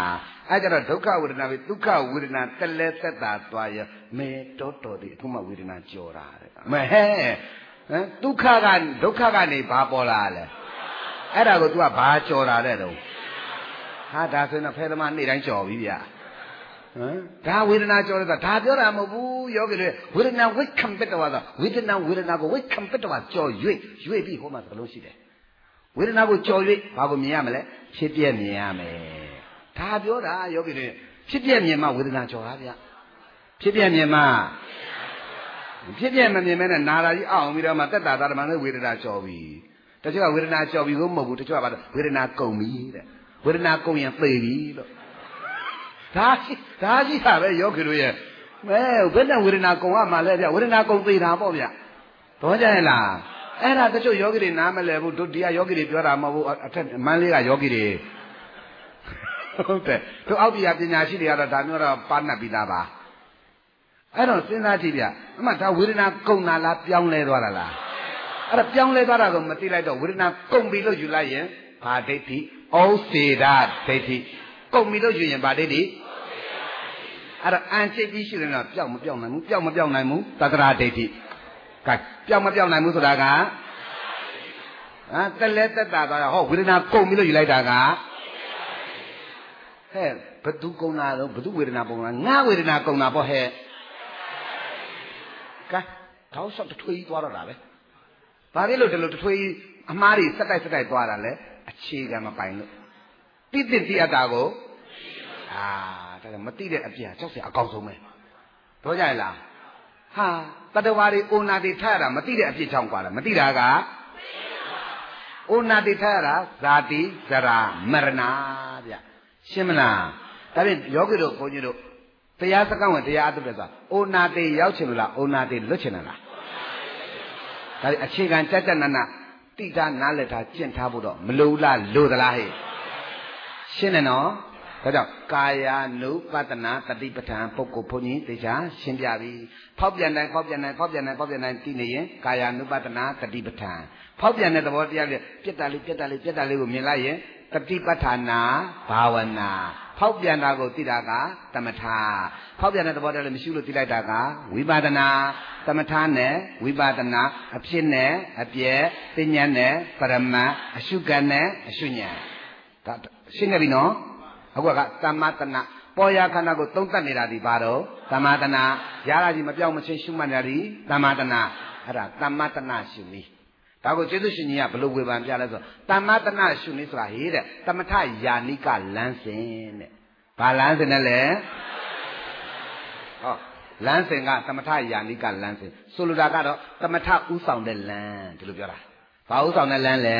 အဲ့ကြတော့ဒုက္ခဝေဒနာပဲဒုက္ခဝေဒနာတလဲသက်တာသွားရမဲတော်တော်ဒီအခုမှဝေဒနာကြော်တာတဲ့မဟဲဟမ်ဒုက္ခကဒုက္ခကနေဘာပေါ်လာလဲအဲ့ဒါကို तू ကဘာကြော်တာတဲ့တော့ဟာဒါဆိုရင်ဖဲသမားနေ့တိုင်းကြော်ပြီဗျာဟမ်ဒါဝေဒနာကြော်တယ်ဆိုတာဒါပြောတာမဟုတ်ဘူးယောဂီတွေဝေဒနာဝိခံပတ္တဝါဆိုဝေဒနာဝေဒနာကိုဝိခံပတ္တဝါကြော်၍ရွေ့ပြီးဟိုမှာသလိုရှိတယ်ဝေဒနာကိုကြော်၍ဘာကိုမြင်ရမလဲဖြစ်ပြမြင်ရမယ်ဒါပြောတာယောဂီတွေဖြစ်ပြမြင်မှဝေဒနာကြော်တာဗျဖြစ်ပြမြင်မှဖြစ်ပြမမြင်မဲနဲ့နာတာကြီးအောင်ပြီးတော့မှတက်တာသာဓမ္မနဲ့ဝေဒနာကြော်ပြီတချို့ကဝေဒနာကြော်ပြီကိုမဟုတ်ဘူးတချို့ကဘာဝေဒနာကုန်ပြီတဲ့ဝေဒနာကုန်ရင်သေပြီလို့ဒါရှိဒါရှိတာပဲယောဂီတို့ရဲ့မဲဘယ်နဲ့ဝေဒနာကုန်ရမှာလဲဗျဝေဒနာကုန်သေတာပေါ့ဗျတော့ကြရဲ့လားအဲ့ဒါတချို့ယောဂီတွေနားမလဲဘူးတို့ဒီကယောဂီတွေပြောတာမဟုတ်ဘူးအထက်မန်းလေးကယောဂီတွေဟုတ်တယ်တို့အောက်ပြည်ပညာရှိတွေကတော့ဒါမျိုးတော့ပါနှပ်ပြီးသားပါအဲ့တော့စဉ်းစားကြည့်ဗျအမှဒါဝေဒနာကုန်တာလားပြောင်းလဲသွားတာလားအဲ့ဒါပြောင်းလဲသွားတာကိုမသိလိုက်တော့ဝေဒနာကုန်ပြီလို့ယူလိုက်ရင်ဘာဒိဋ္ဌိဩစေဒဒိဋ္ဌိကုန်ပြီလို့ယူရင်ဘာဒိဋ္ဌိအဲ့တော့အန်ချစ်ပြီးရှိတယ်တော့ပျောက်မပျောက်နိုင်ဘူးပျောက်မပျောက်နိုင်ဘူးသတ္တရာဒိဋ္ဌိကဲပျောက်မပျောက်နိုင်ဘူးဆိုတာကဟမ်တက်လဲတက်တာသွားဟောဝေဒနာကုန်ပြီလို့ယူလိုက်တာကဟဲ့ဘသူကုန်တာတော့ဘသူဝေဒနာပုံလားငါဝေဒနာကုန်တာပေါ့ဟဲ့ကဲတောက်လျှောက်တထွေးကြီးသွားတော့တာပဲဘာဖြစ်လို့ဒီလိုတထွေးကြီးအမားတွေစက်တိုက်စက်တိုက်သွားတာလဲအခြေခံမပိုင်လို့တိတိတိအပ်တာကိုအာဒါမတိတဲ့အပြာကြောက်စရာအကောင်းဆုံးပဲတော့ကြရလားဟာတတဝါတွေအိုနာတွေထရတာမတိတဲ့အပြစ်ချောင်းกว่าလားမတိတာကအိုနာတွေထရတာဇာတိဇရာမရဏဗျရှင်းမလားဒါဖြင့်ယောဂီတို့ဘုန်းကြီးတို့တရားစကားဝင်တရားအထုတ်တယ်ဆိုတာအိုနာတေရောက်ချင်လို့လားအိုနာတေလွတ်ချင်တယ်လားဒါအခြေခံကြက်ကြက်နနတိတာနားလည်ထားကျင့်ထားဖို့တော့မလိုလားလိုသလားဟဲ့ရှင်းတယ်နော်ဒါကြောင့်ကာယ ानु ပတ္တနာတတိပဋ္ဌာန်ပုဂ္ဂိုလ်ဘုန်းကြီးတရားရှင်းပြပြီဖောက်ပြန်တိုင်းဖောက်ပြန်တိုင်းဖောက်ပြန်တိုင်းဖောက်ပြန်တိုင်းသိနေရင်ကာယ ानु ပတ္တနာတတိပဋ္ဌာန်ဖောက်ပြန်တဲ့သဘောတရားလေးပြက်တာလေးပြက်တာလေးပြက်တာလေးကိုမြင်လိုက်ရင်တတိပဋ္ဌာနာဘာဝနာဖောက်ပြန်တာကိုသိတာကသမထဖောက်ပြန်တဲ့သဘောတရားလေးမရှိလို့သိလိုက်တာကဝိပဿနာသမထနဲ့ဝိပဿနာအဖြစ်နဲ့အပြည့်သိဉာဏ်နဲ့ပရမတ်အရှုကံနဲ့အရှုဉာဏ်ဒါရှင်းနေပြီနော်အခုကသမတနာပေါ်ရခန္ဓာကိုသုံးသပ်နေတာဒီပါတော့သမတနာရတာကြီးမပြောင်းမချင်းရှုမှတ်နေတာဒီသမတနာအဲ့ဒါသမတနာရှုနည်းဒါကိုကျေးဇူးရှင်ကြီးကဘလို့ဝေဖန်ပြလဲဆိုသမတနာရှုနည်းဆိုတာဟေးတဲ့သမထယာနိကလမ်းစဉ်တဲ့ဘာလမ်းစဉ်နဲ့လဲဟောလမ်းစဉ်ကသမထယာနိကလမ်းစဉ်ဆိုလိုတာကတော့သမထဥဆောင်တဲ့လမ်းဒီလိုပြောတာဘာဥဆောင်တဲ့လမ်းလဲ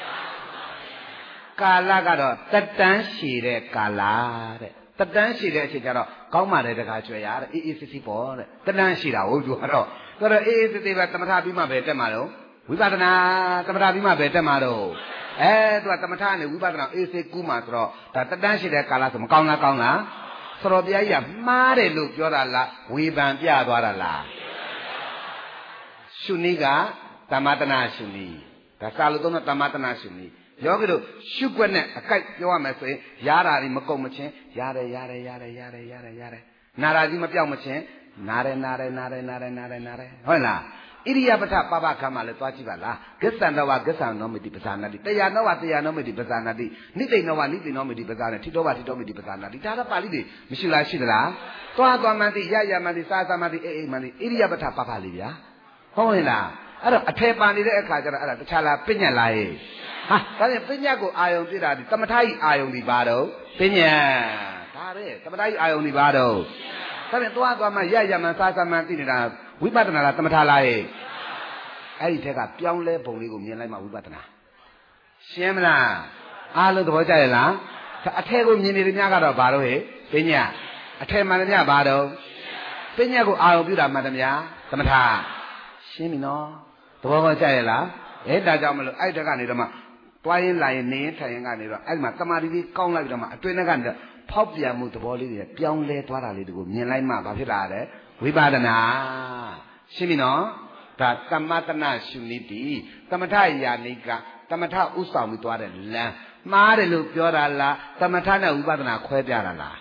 ကာလကတော့တတန်းရှည်တဲ့ကာလတဲ့တတန်းရှည်တဲ့အချိန်ကျတော့ကောင်းပါတယ်တခါကျွဲရတဲ့အေးအေးစစ်စစ်ပေါ့တဲ့တတန်းရှည်တာဟုတ်သူကတော့ဆိုတော့အေးအေးစစ်စစ်ပဲသမထပြီးမှပဲတက်မှာတော့ဝိပဿနာသမထပြီးမှပဲတက်မှာတော့အဲသူကသမထနဲ့ဝိပဿနာအေးစစ်ကူးမှာဆိုတော့ဒါတတန်းရှည်တဲ့ကာလဆိုမကောင်းလားကောင်းလားဆိုတော့ဘုရားကြီးကမှားတယ်လို့ပြောတာလားဝေဖန်ပြသွားတာလားရှုနည်းကသမတနာရှုနည်းဒါစာလို့သုံးတဲ့သမတနာရှုနည်းယောဂီတို့ရှုွက်နဲ့အကိုက်ပြောရမယ်ဆိုရင်ရတာတွေမကုန်မချင်းရတယ်ရတယ်ရတယ်ရတယ်ရတယ်ရတယ်နာရာကြီးမပြောက်မချင်းနာတယ်နာတယ်နာတယ်နာတယ်နာတယ်နာတယ်ဟုတ်လားဣရိယာပထပပခမ်းမှလည်းသွားကြည့်ပါလားဂစ္ဆန္တဝဂစ္ဆန္နောမိတိပဇာနာတိတရားနောဝတရားနောမိတိပဇာနာတိနိသိဏောဝနိသိဏောမိတိပဇာနာထိတောဝထိတောမိတိပဇာနာတိဒါတော့ပါဠိတွေမရှိလားရှိသလားသွားသွားမှန်တိရရမှန်တိစာစာမှန်တိအေးအေးမှန်တိဣရိယာပထပပလေးဗျာဟုတ်ရဲ့လားအဲ့တော့အထေပန်နေတဲ့အခါကျတော့အဲ့ဒါတခြားလားပြညတ်လားဟဲ့ဟာဒါပြန်ပညာကိုအာယုံပြတာဒီသမထကြီးအာယုံဒီပါတော့ပညာဒါပဲသမထကြီးအာယုံဒီပါတော့ဒါပြန်သွားသွားမှရရမှန်စားစားမှန်သိနေတာဝိပဿနာလားသမထလားဟဲ့အဲ့ဒီထက်ကပြောင်းလဲပုံလေးကိုမြင်လိုက်မှဝိပဿနာရှင်းမလားအားလုံးသဘောကျရဲ့လားအထက်ကိုမြင်နေတဲ့ညကတော့ဘာတော့ဟဲ့ပညာအထက်မှန်တဲ့ညဘာတော့ပညာကိုအာယုံပြတာမှန်တယ်များသမထရှင်းပြီနော်သဘောပေါက်ကြရဲ့လားအဲဒါကြောင့်မလို့အဲ့တက်ကနေတော့မှတွားရင်လာရင်နေရင်ထိုင်ရင်ကနေတော့အဲ့ဒီမှာတမာတိလေးကောင်းလိုက်ပြီးတော့မှအတွင်းထဲကနေဖောက်ပြန်မှုသဘောလေးတွေပြောင်းလဲသွားတာလေးတွေကိုမြင်လိုက်မှဘာဖြစ်လာလဲဝိပဿနာရှင်းပြီနော်ဒါသမတနာရှုနည်းတိသမထယာနိကသမထဥဆောင်ပြီးသွားတဲ့လမ်းမှားတယ်လို့ပြောတာလားသမထနဲ့ဝိပဿနာခွဲပြတာလား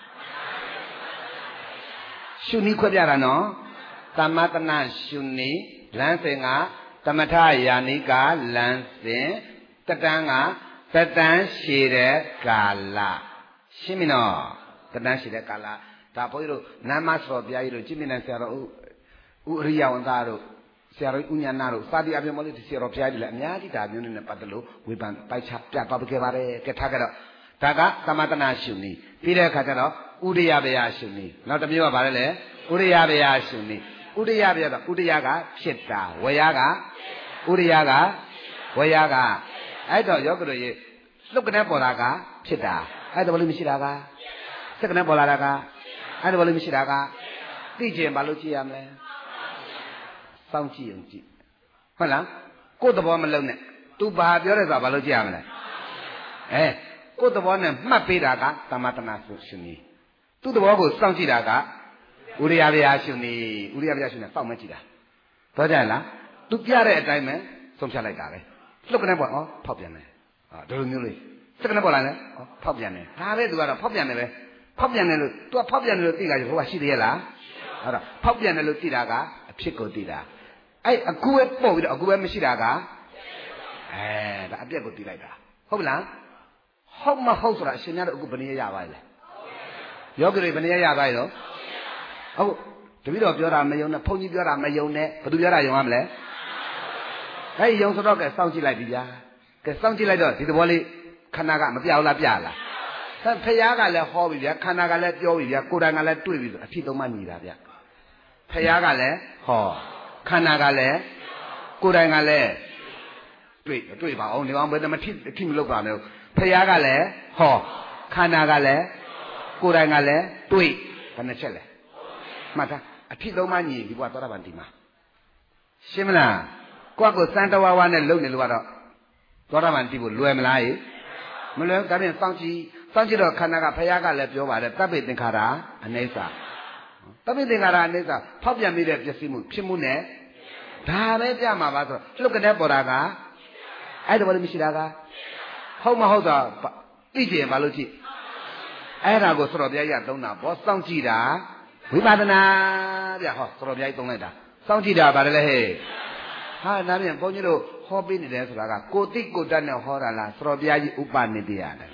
ရှုနည်းခွဲပြတာနော်သမထနာရှုနည်းလမ်းစဉ်ကသမထယာနိကလမ်းစဉ်တတန်းကတတန်းရှည်တဲ့ကာလရှင်းပြီနော်တတန်းရှည်တဲ့ကာလဒါဘုန်းကြီးတို့နမ်းမဆော်ပြားကြီးတို့ကြည်မြင့်တဲ့ဆရာတော်ဥရိယဝန္တာတို့ဆရာတော်ဥညာဏတို့စာတိအပြင်မလို့ဒီဆရာတော်ဘုရားကြီးလည်းအများကြီးဒါမျိုးနဲ့ပတ်သက်လို့ဝေဖန်ပိုက်ချပြသွားခဲ့ပါတယ်ကဲထားကြတော့ဒါကသမထနာရှုနည်းပြီးတဲ့အခါကျတော့ဥရိယဗျာရှုနည်းနောက်တစ်မျိုးကဘာလဲလဲဥရိယဗျာရှုနည်းဥရိယဗျာကဥရိယကဖြစ်တာဝေယကဥရိယကဝေယကအဲ့တော့ယောဂတို့ရေလုတ်ကနေပေါ်တာကဖြစ်တာအဲ့ဒါဘာလို့မရှိတာကစက်ကနေပေါ်လာတာကအဲ့ဒါဘာလို့မရှိတာကသိကျင်ဘာလို့ကြည့်ရမလဲစောင့်ကြည့်အောင်ကြည့်ဟုတ်လားကိုယ်သဘောမလုံးနဲ့ तू ဘာပြောရဲဆိုတာဘာလို့ကြည့်ရမလဲအဲကိုယ်သဘောနဲ့မှတ်ပေးတာကသမထနာဆိုရှင်ကြီးသူ့သဘောကိုစောင့်ကြည့်တာကဥရိယဗျာရှင်ကြီးဥရိယဗျာရှင်နဲ့စောင့်မကြည့်တာတော့ကြလား तू ပြတဲ့အတိုင်းပဲဆုံးဖြတ်လိုက်တာပဲလှုပ်ကနေပေါ့ဩဖောက်ပြန်တယ်ဟာဒီလိုမျိုးလေးစက်ကနေပေါ်လာလဲဩဖောက်ပြန်တယ်ဒါပဲ तू ကတော့ဖောက်ပြန်တယ်ပဲဖောက်ပြန်တယ်လို့ तू ကဖောက်ပြန်တယ်လို့သိတာဟိုကရှိသေးရဲ့လားအဲ့တော့ဖောက်ပြန်တယ်လို့သိတာကအဖြစ်ကိုသိတာအဲ့အခုပဲပို့ပြီးတော့အခုပဲမရှိတာကအဲဒါအပြက်ကိုသိလိုက်တာဟုတ်လားဟုတ်မဟုတ်ဆိုတာအရှင်များတို့အခုဘယ်နည်းရပါလဲယောဂီတွေဘယ်နည်းရပါလဲတော့ဟုတ်တပည့်တော်ပြောတာမယုံနဲ့ဘုန်းကြီးပြောတာမယုံနဲ့ဘယ်သူပြောတာယုံရမလဲအဲ့ယုံဆိုတော့ကဲစောင့်ကြည့်လိုက်ပြီဗျာကဲစောင့်ကြည့်လိုက်တော့ဒီသဘောလေးခန္ဓာကမပြောက်လားပြလားဆက်ဖျားကလည်းဟောပြီဗျာခန္ဓာကလည်းပြောပြီဗျာကိုယ်တိုင်ကလည်းတွေ့ပြီဆိုအဖြစ်သုံးမှညီတာဗျာဖျားကလည်းဟောခန္ဓာကလည်းကိုယ်တိုင်ကလည်းတွေ့တွေ့ပါအောင်ဒီကောင်ဘယ်တမထိထိမလုပ်ပါနဲ့ဖျားကလည်းဟောခန္ဓာကလည်းကိုယ်တိုင်ကလည်းတွေ့ဘယ်နှချက်လဲမှတ်ထားအဖြစ်သုံးမှညီဒီကွာသောတာပန်ဒီမှာရှင်းမလားကိုယ့်ကိုစံတဝါဝါနဲ့လုံနေလို့ကတော့သောတာပန်ဒီဖို့လွယ်မလားရေမလွယ်ဒါပြင်စောင့်ကြည့်စောင့်ကြည့်တော့ခန္ဓာကဖျားကလည်းပြောပါတယ်တပ်ပိသင်္ခါရအနိစ္စတပ်ပိသင်္ခါရအနိစ္စဖောက်ပြန်ပြီးတဲ့ပျက်စီးမှုဖြစ်မှုနဲ့ဒါပဲပြမှာပါဆိုတော့လှုပ်ကနေပေါ်တာကအဲ့ဒါဘာလို့မရှိတာကဟုတ်မဟုတ်တော့သိကျင်ဘာလို့ကြည့်အဲ့ဒါကိုစတော်ဘုရားကြီးကသုံးတာဘောစောင့်ကြည့်တာဝိပဿနာဗျဟောစတော်ဘုရားကြီးသုံးလိုက်တာစောင့်ကြည့်တာဗါတယ်လေဟဲ့ဟာဒါပြန်ဘုန်းကြီးတို့ဟောပေးနေတယ်ဆိုတာကကိုတိကိုတတ်နဲ့ဟောတာလားစတော်ဘုရားကြီးဥပနိတရတယ်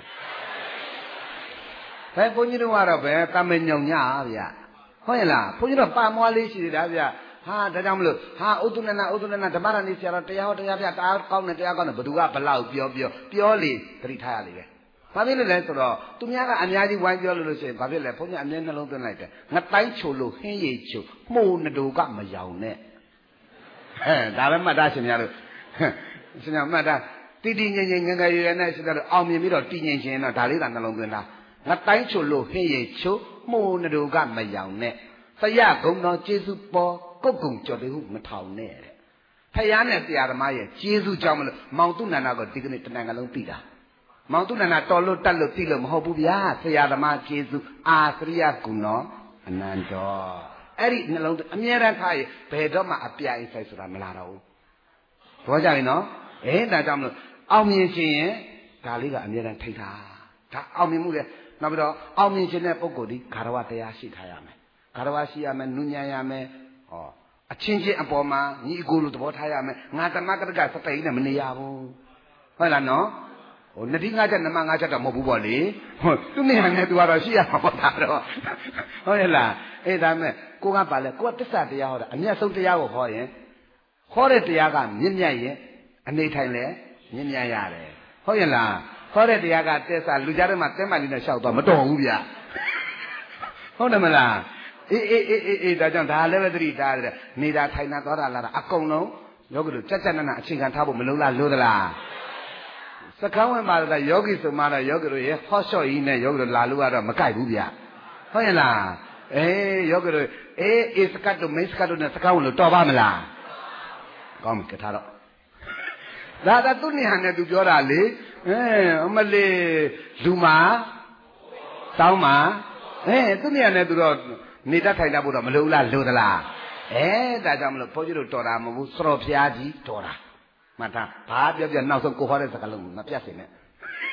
ဘယ်ဘုန်းကြီးတို့ကတော့ဘယ်တမညုံညဗျဟုတ်ရဲ့လားဘုန်းကြီးတို့ပါမွားလေးရှိနေတာဗျဟာဒါကြောင့်မလို့ဟာဥဒုနနာဥဒုနနာဓမ္မရဏိဆရာတော်တရားဟောတရားပြတာကောင်းတယ်တရားကောင်းတယ်ဘသူကဘလောက်ပြောပြောပြောလေသတိထားရလေပဲဘာဖြစ်လို့လဲဆိုတော့သူများကအများကြီးဝိုင်းပြောလို့လို့ရှိရင်ဘာဖြစ်လဲဘုန်းကြီးအမြဲနှလုံးသွင်းလိုက်တယ်ငတိုင်းချိုလို့ဟင်းရည်ချိုမှုန်နတူကမယောင်နဲ့ဟဲ့ဒါပဲမှတ်သားရှင်များလို့ရှင်များမှတ်သားတိတိငြိမ်ငြိမ်ငငယ်ရွယ်နဲ့ရှင်တို့အောင်မြင်ပြီးတော့တည်ငြိမ်ခြင်းတော့ဒါလေးသာနှလုံးသွင်းတာငတိုင်းချိုလို့ဟင်းရည်ချိုမှုန်နတူကမယောင်နဲ့ဆရာဂုံတော်ကျေးဇူးပေါ်ကုတ်ကုံကြော်တယ်ဟုမထောင်နဲ့တဲ့ဖယားနဲ့ဆရာသမားရဲ့ကျေးဇူးကြောင့်မလို့မောင်တုနန္ဒကိုဒီကနေ့တဏ္ဍာကလုံးပြီးတာမောင်တုနန္ဒတော်လို့တတ်လို့ပြီးလို့မဟုတ်ဘူးဗျာဆရာသမားကျေးဇူးအာသရိယကုဏောအနန္တောအဲ့ဒီနှလုံးအမြဲတမ်းထားရင်ဘယ်တော့မှအပြိုင်ဆိုင်ဆိုတာမလာတော့ဘူးဘောကြပြီနော်အဲဒါကြောင့်မလို့အောင်မြင်ခြင်းရင်ဒါလေးကအမြဲတမ်းထိတ်တာဒါအောင်မြင်မှုလေနောက်ပြီးတော့အောင်မြင်ခြင်းတဲ့ပုဂ္ဂိုလ်ဒီဂါရဝတရားရှိထားရမယ်ဂါရဝရှိရမယ်နုညံရမယ်ဟောအချင်းချင်းအပေါ်မှာညီအကိုလိုသဘောထားရမယ်ငါတမကတကစပိန်နဲ့မနေရဘူးဟုတ်လားနော်ဟိုနတိငါချက်နမငါချက်တော့မဟုတ်ဘူးပေါ့လေဟိုသူနေရာနဲ့သူကတော့ရှိရမှာပေါ့ဒါတော့ဟုတ်ရဲ့လားအေးဒါမဲ့ကိုကပါလဲကိုကတစ္ဆာတရားဟောတာအမျက်ဆုံးတရားကိုဟောရင်ဟောတဲ့တရားကမြင့်မြတ်ရင်အနေထိုင်လဲမြင့်မြတ်ရတယ်ဟုတ်ရဲ့လားဟောတဲ့တရားကတစ္ဆာလူကြားထဲမှာတဲမှန်လေးနဲ့လျှောက်တော့မတော်ဘူးဗျဟုတ်တယ်မလားအေးအေးအေးအေးအေးဒါကြောင့်ဒါလည်းပဲသတိထားရတယ်နေတာထိုင်တာသွားတာလာတာအကုန်လုံးယောဂီတို့ကြက်ကြက်နနအခြေခံထားဖို့မလုံးလားလို့သလားစကန်းဝင်ပါတော့ယောဂီဆိုမှတော့ယောဂီတို့ရဲ့ဟော့ရှော့ကြီးနဲ့ယောဂီတို့လာလို့ကတော့မကြိုက်ဘူးဗျဟုတ်ရဲ့လားအေးယောဂီတို့အေးအေးစကတ်တို့မိတ်စကတ်တို့နဲ့စကန်းဝင်လို့တော်ပါမလားကောင်းပြီကထားတော့ဒါကသူ့နေဟန်နဲ့သူပြောတာလေအဲအမလေးလူမာတောင်းမှာအဲသူ့နေဟန်နဲ့သူတော့နေတတ်ထိုင်တတ်ဖို့တော့မလိုဘူးလားလိုသလားအဲဒါကြောင့်မလို့ဘုန်းကြီးတို့တော်တာမဟုတ်ဘူးစတော်ဖျားကြီးတော်တာမှတ်ထားဘာပြောပြနောက်ဆုံးကိုဟောတဲ့စကားလုံးမပြတ်စေနဲ့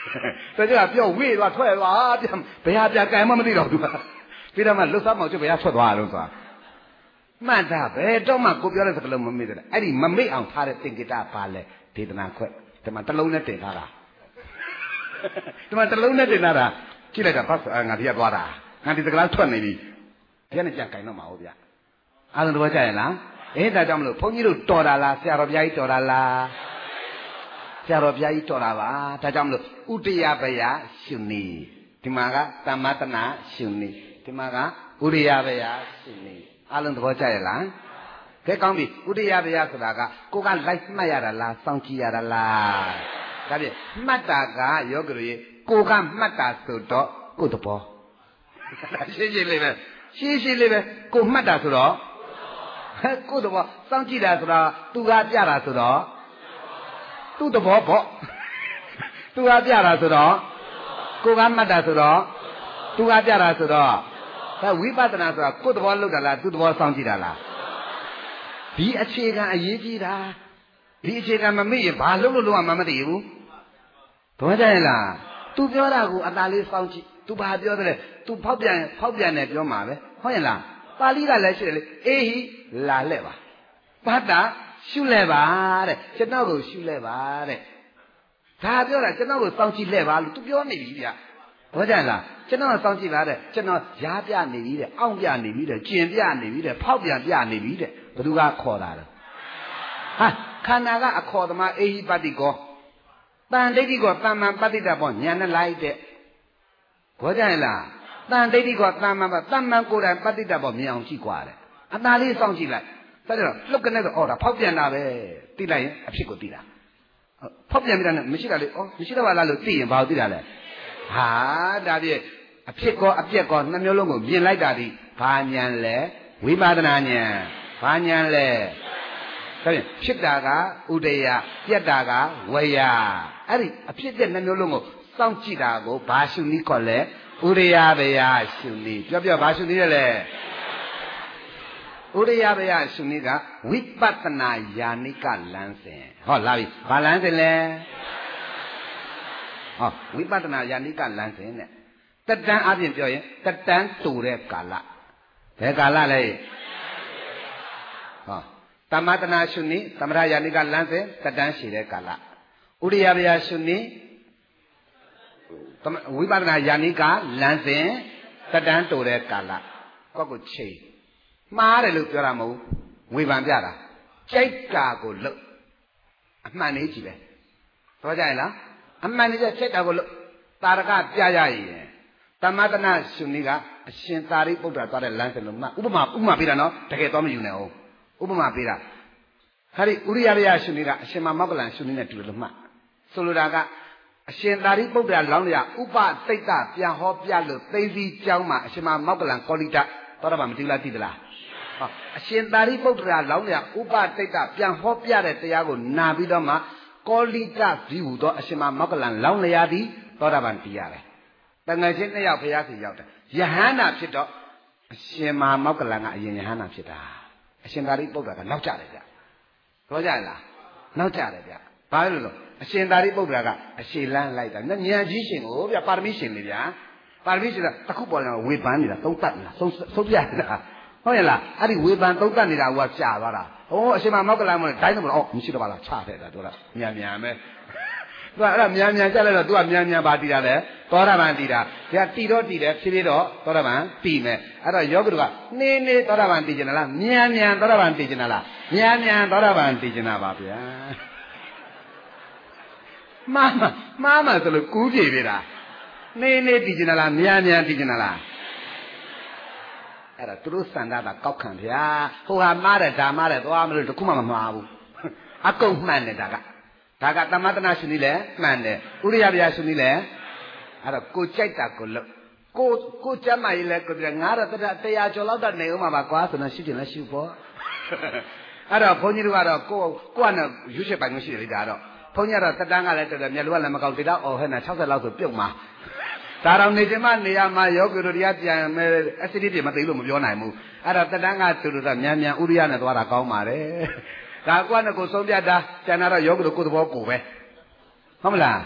တကယ်ပြောဝေးသွားထွက်သွားပြန်ဘယ်ဟာပြန်ကံမှမသိတော့သူကပြီးတော့မှလွတ်စားမောင်ကျွတ်ဘယ်ဟာထွက်သွားလို့ဆိုတာမှတ်တာဘယ်တော့မှကိုပြောတဲ့စကားလုံးမမေ့တယ်အဲ့ဒီမမေ့အောင်ထားတဲ့သင်္ကေတဘာလဲဒေသနာခွက်ဒီမှာတစ်လုံးနဲ့တင်ထားတာဒီမှာတစ်လုံးနဲ့တင်ထားတာကြည့်လိုက်တာဘတ်ငါဒီကသွားတာငါဒီစကားထွက်နေပြီဒီကနေ့ကြံကင်တော့မှာဟုတ်ဗျအားလုံးတော့ကြရဲ့လားအေးဒါကြောင့်မလို့ဘုန်းကြီးတို့တော်တာလားဆရာတော်ဘုရားကြီးတော်တာလားဆရာတော်ဘုရားကြီးတော်တာပါဒါကြောင့်မလို့ဥတယဘယရှုနေဒီမှာကသမ္မတနာရှုနေဒီမှာကဥရိယဘယရှုနေအားလုံးသဘောကျရဲ့လားကဲကောင်းပြီဥရိယဘယဆိုတာကကိုကလိုက်မှတ်ရတာလားစောင့်ကြည့်ရတာလားဒါဖြင့်မှတ်တာကယောဂရီကိုကမှတ်တာဆိုတော့ကိုသဘောရှင်းရှင်းလေးပဲရှင်းရှင်းလေးပဲကိုမှတ်တာဆိုတော့ကိုသဘောစောင့်ကြည့်တာဆိုတော့သူကပြတာဆိုတော့သူ့သဘောပေါ့သူကပြတာဆိုတော့ကိုကမှတ်တာဆိုတော့သူကပြတာဆိုတော့ဒါဝိပဿနာဆိုတာကိုယ်သဘောလုပ်တာလားသူ့သဘောစောင့်ကြည့်တာလားဒီအခြေခံအရေးကြီးတာဒီအခြေခံမမေ့ရင်ဘာလုပ်လို့လုံးဝမမသိဘူးသဘောကျရဲ့လားသူပြောတာကိုအသာလေးစောင့်ကြည့်သူဘာပြောတယ်လဲသူဖောက်ပြန်ဖောက်ပြန်တယ်ပြောမှာပဲဟုတ်ရဲ့လားပါဠိကလည်းရှိတယ်လေအေဟိလာလှဲ့ပါဘတ်တာရှုလဲပါတဲ့ကျွန်တော်ကိုရှုလဲပါတဲ့ဒါပြောတာကျွန်တော်ကိုစောင့်ကြည့်လဲပါလို့သူပြောနေပြီဗျဘောကြလားကျွန်တော်စောင့်ကြည့်ပါတဲ့ကျွန်တော်ရားပြနေပြီတဲ့အောင့်ပြနေပြီတဲ့ကျင်ပြနေပြီတဲ့ဖောက်ပြန်ပြနေပြီတဲ့ဘသူကခေါ်တာလဲဟာခန္ဓာကအခေါ်သမားအေဟိပတ္တိကောတန်ဒိဋ္ဌိကောတမ္မံပတ္တိတဘောညာနဲ့လိုက်တဲ့ဘောကြလားတန်ဒိဋ္ဌိကောတမ္မံတမ္မံကိုယ်တိုင်ပတ္တိတဘောမြင်အောင်ကြည့်กว่าတဲ့အသာလေးစောင့်ကြည့်လိုက်ဒါကြတော့လှုပ်ကနေတော့အော်ဒါဖောက်ပြန်တာပဲသိလိုက်ရင်အဖြစ်ကိုသိတာဖောက်ပြန်ပြီးတာနဲ့မရှိတာလေအော်မရှိတော့ပါလားလို့သိရင်ဘာလို့သိတာလဲဟာဒါပြည့်အဖြစ်ကောအပြက်ကောနှစ်မျိုးလုံးကိုမြင်လိုက်တာဒီဘာညာလဲဝိပဿနာညာဘာညာလဲဒါဖြင့်ဖြစ်တာကဥဒယပြက်တာကဝယအဲ့ဒီအဖြစ်တဲ့နှစ်မျိုးလုံးကိုစောင့်ကြည့်တာကိုဘာရှုနည်းခေါ်လဲဥရိယဘယရှုနည်းပြောပြောဘာရှုနည်းလဲဥရိယဘယရှုနည်းကဝိပဿနာယာနိကလမ်းစဉ်ဟောလာပြီဘာလမ်းစဉ်လဲဟောဝိပဿနာယာနိကလမ်းစဉ်နဲ့တတန်းအပြင်ပြောရင်တတန်းတူတဲ့ကာလဘယ်ကာလလဲဟောတမတနာရှုနည်းသမထယာနိကလမ်းစဉ်တတန်းရှိတဲ့ကာလဥရိယဘယရှုနည်းဝိပဿနာယာနိကလမ်းစဉ်တတန်းတူတဲ့ကာလကောက်ကိုချိန်မှားတယ်လို့ပြောတာမဟုတ်ဝေဖန်ပြတာကြိုက်တာကိုလုပ်အမှန်လေးကြည့်ပဲတော့ကြရဲ့လားအမှန်လေးကြိုက်တာကိုလုပ်တာရကပြရရင်တမတနာရှင်ကြီးကအရှင်သာရိပုတ္တရာသွားတဲ့လမ်းစဉ်လို့မှဥပမာဥပမာပေးတာနော်တကယ်တော့မယူနိုင်ဘူးဥပမာပေးတာဟာဒီဥရိယဘယရှင်ကြီးကအရှင်မမောက္ကလန်ရှင်ကြီးနဲ့တူတယ်လို့မှဆိုလိုတာကအရှင်သာရိပုတ္တရာလောင်းလျာဥပသိတ္တပြန်ဟောပြလို့သိသိကျောင်းမှာအရှင်မမောက္ကလန်ကောလိတတော်တော်မှမသိလားသိသလားအရှင်သာရိပုတ္တရာလောင်းလျာဥပသိတ္တပြန်ဟောပြတဲ့တရားကိုနာပြီးတော့မှကောလိတဒီဟူသောအရှင်မမောက္ကလန်လောင်းလျာသည်သောတာပန်တရားပဲတန်ငယ်ချင်းနှစ်ယောက်ဘုရားစီရောက်တယ်ယဟန္တာဖြစ်တော့အရှင်မမောက္ကလန်ကအရင်ယဟန္တာဖြစ်တာအရှင်သာရိပုတ္တရာကနောက်ကျတယ်ဗျတော့ကြလားနောက်ကျတယ်ဗျဘာလို့လဲအရှင်သာရိပုတ္တရာကအရှေလန်းလိုက်တာဉာဏ်ကြီးရှင်ကိုဗျပါရမီရှင်လေဗျာပါရမီရှင်ကတခုပေါ်လာဝေဖန်နေတာသုံးတတ်နေတာသုံးသုံးပြနေတာဟုတ်ရဲ့လားအဲ့ဒီဝေဖန်သုံးတတ်နေတာကကြာသွားတာဟိုအရှင်မမောက္ကလန်မလို့တိုင်းတော့အော်မရှိတော့ပါလားချတဲ့တာတို့ကမြန်မြန်ပဲသူကအဲ့ဒါမြန်မြန်ကြက်လိုက်တော့သူကမြန်မြန်ပါတည်တာလေသောတာပန်တည်တာဒီကတည်တော့တည်တယ်ဖြည်းဖြည်းတော့သောတာပန်တည်မယ်အဲ့တော့ယောဂတုကနေနေသောတာပန်တည်ကျင်လားမြန်မြန်သောတာပန်တည်ကျင်လားမြန်မြန်သောတာပန်တည်ကျင်တာပါဗျာမမမမဆိုလို့ကူးပြေပြီလားနေနေတည်ကျင်လားမြန်မြန်တည်ကျင်လားအဲ့ဒါသူတို့စန္ဒတာကောက်ခံဗျာဟိုဟာမားတယ်ဒါမားတယ်သွားမလို့တခုမှမမှားဘူးအကုန်မှန်တယ်ဒါကဒါကသမတနာရှင်ကြီးလည်းမှန်တယ်ဥရိယဗျာရှင်ကြီးလည်းအဲ့တော့ကိုကြိုက်တာကိုလို့ကိုကိုကျမကြီးလည်းကိုပြငါတော့တရားကျော်လောက်တော့နေဦးမှာပါကွာဆိုတော့ရှိတယ်လည်းရှိဖို့အဲ့တော့ဘုန်းကြီးတို့ကတော့ကိုကိုကနဲ့ရွှေချက်ပိုင်မရှိတယ်လေဒါတော့ဘုန်းကြီးကတော့တက်တန်းကလည်းတက်တယ်မျက်လုံးကလည်းမကောက်တေတော့အော်ဟဲ့နာ၆၀လောက်ဆိုပြုတ်မှာဒါတော့နေချင်မှနေရမှာယောဂီတို့တရားပြန်မယ်အစစ်တိပြမသိလို့မပြောနိုင်ဘူးအဲ့တော့တက်တန်းကသူတို့ကမြန်မြန်ဥရိယနဲ့သွားတာကောင်းပါတယ်ဒါကွာနဲ့ကိုဆုံးပြတာကျန်တာတော့ယောဂီတို့ကိုယ်သဘောကိုပဲဟုတ်မလား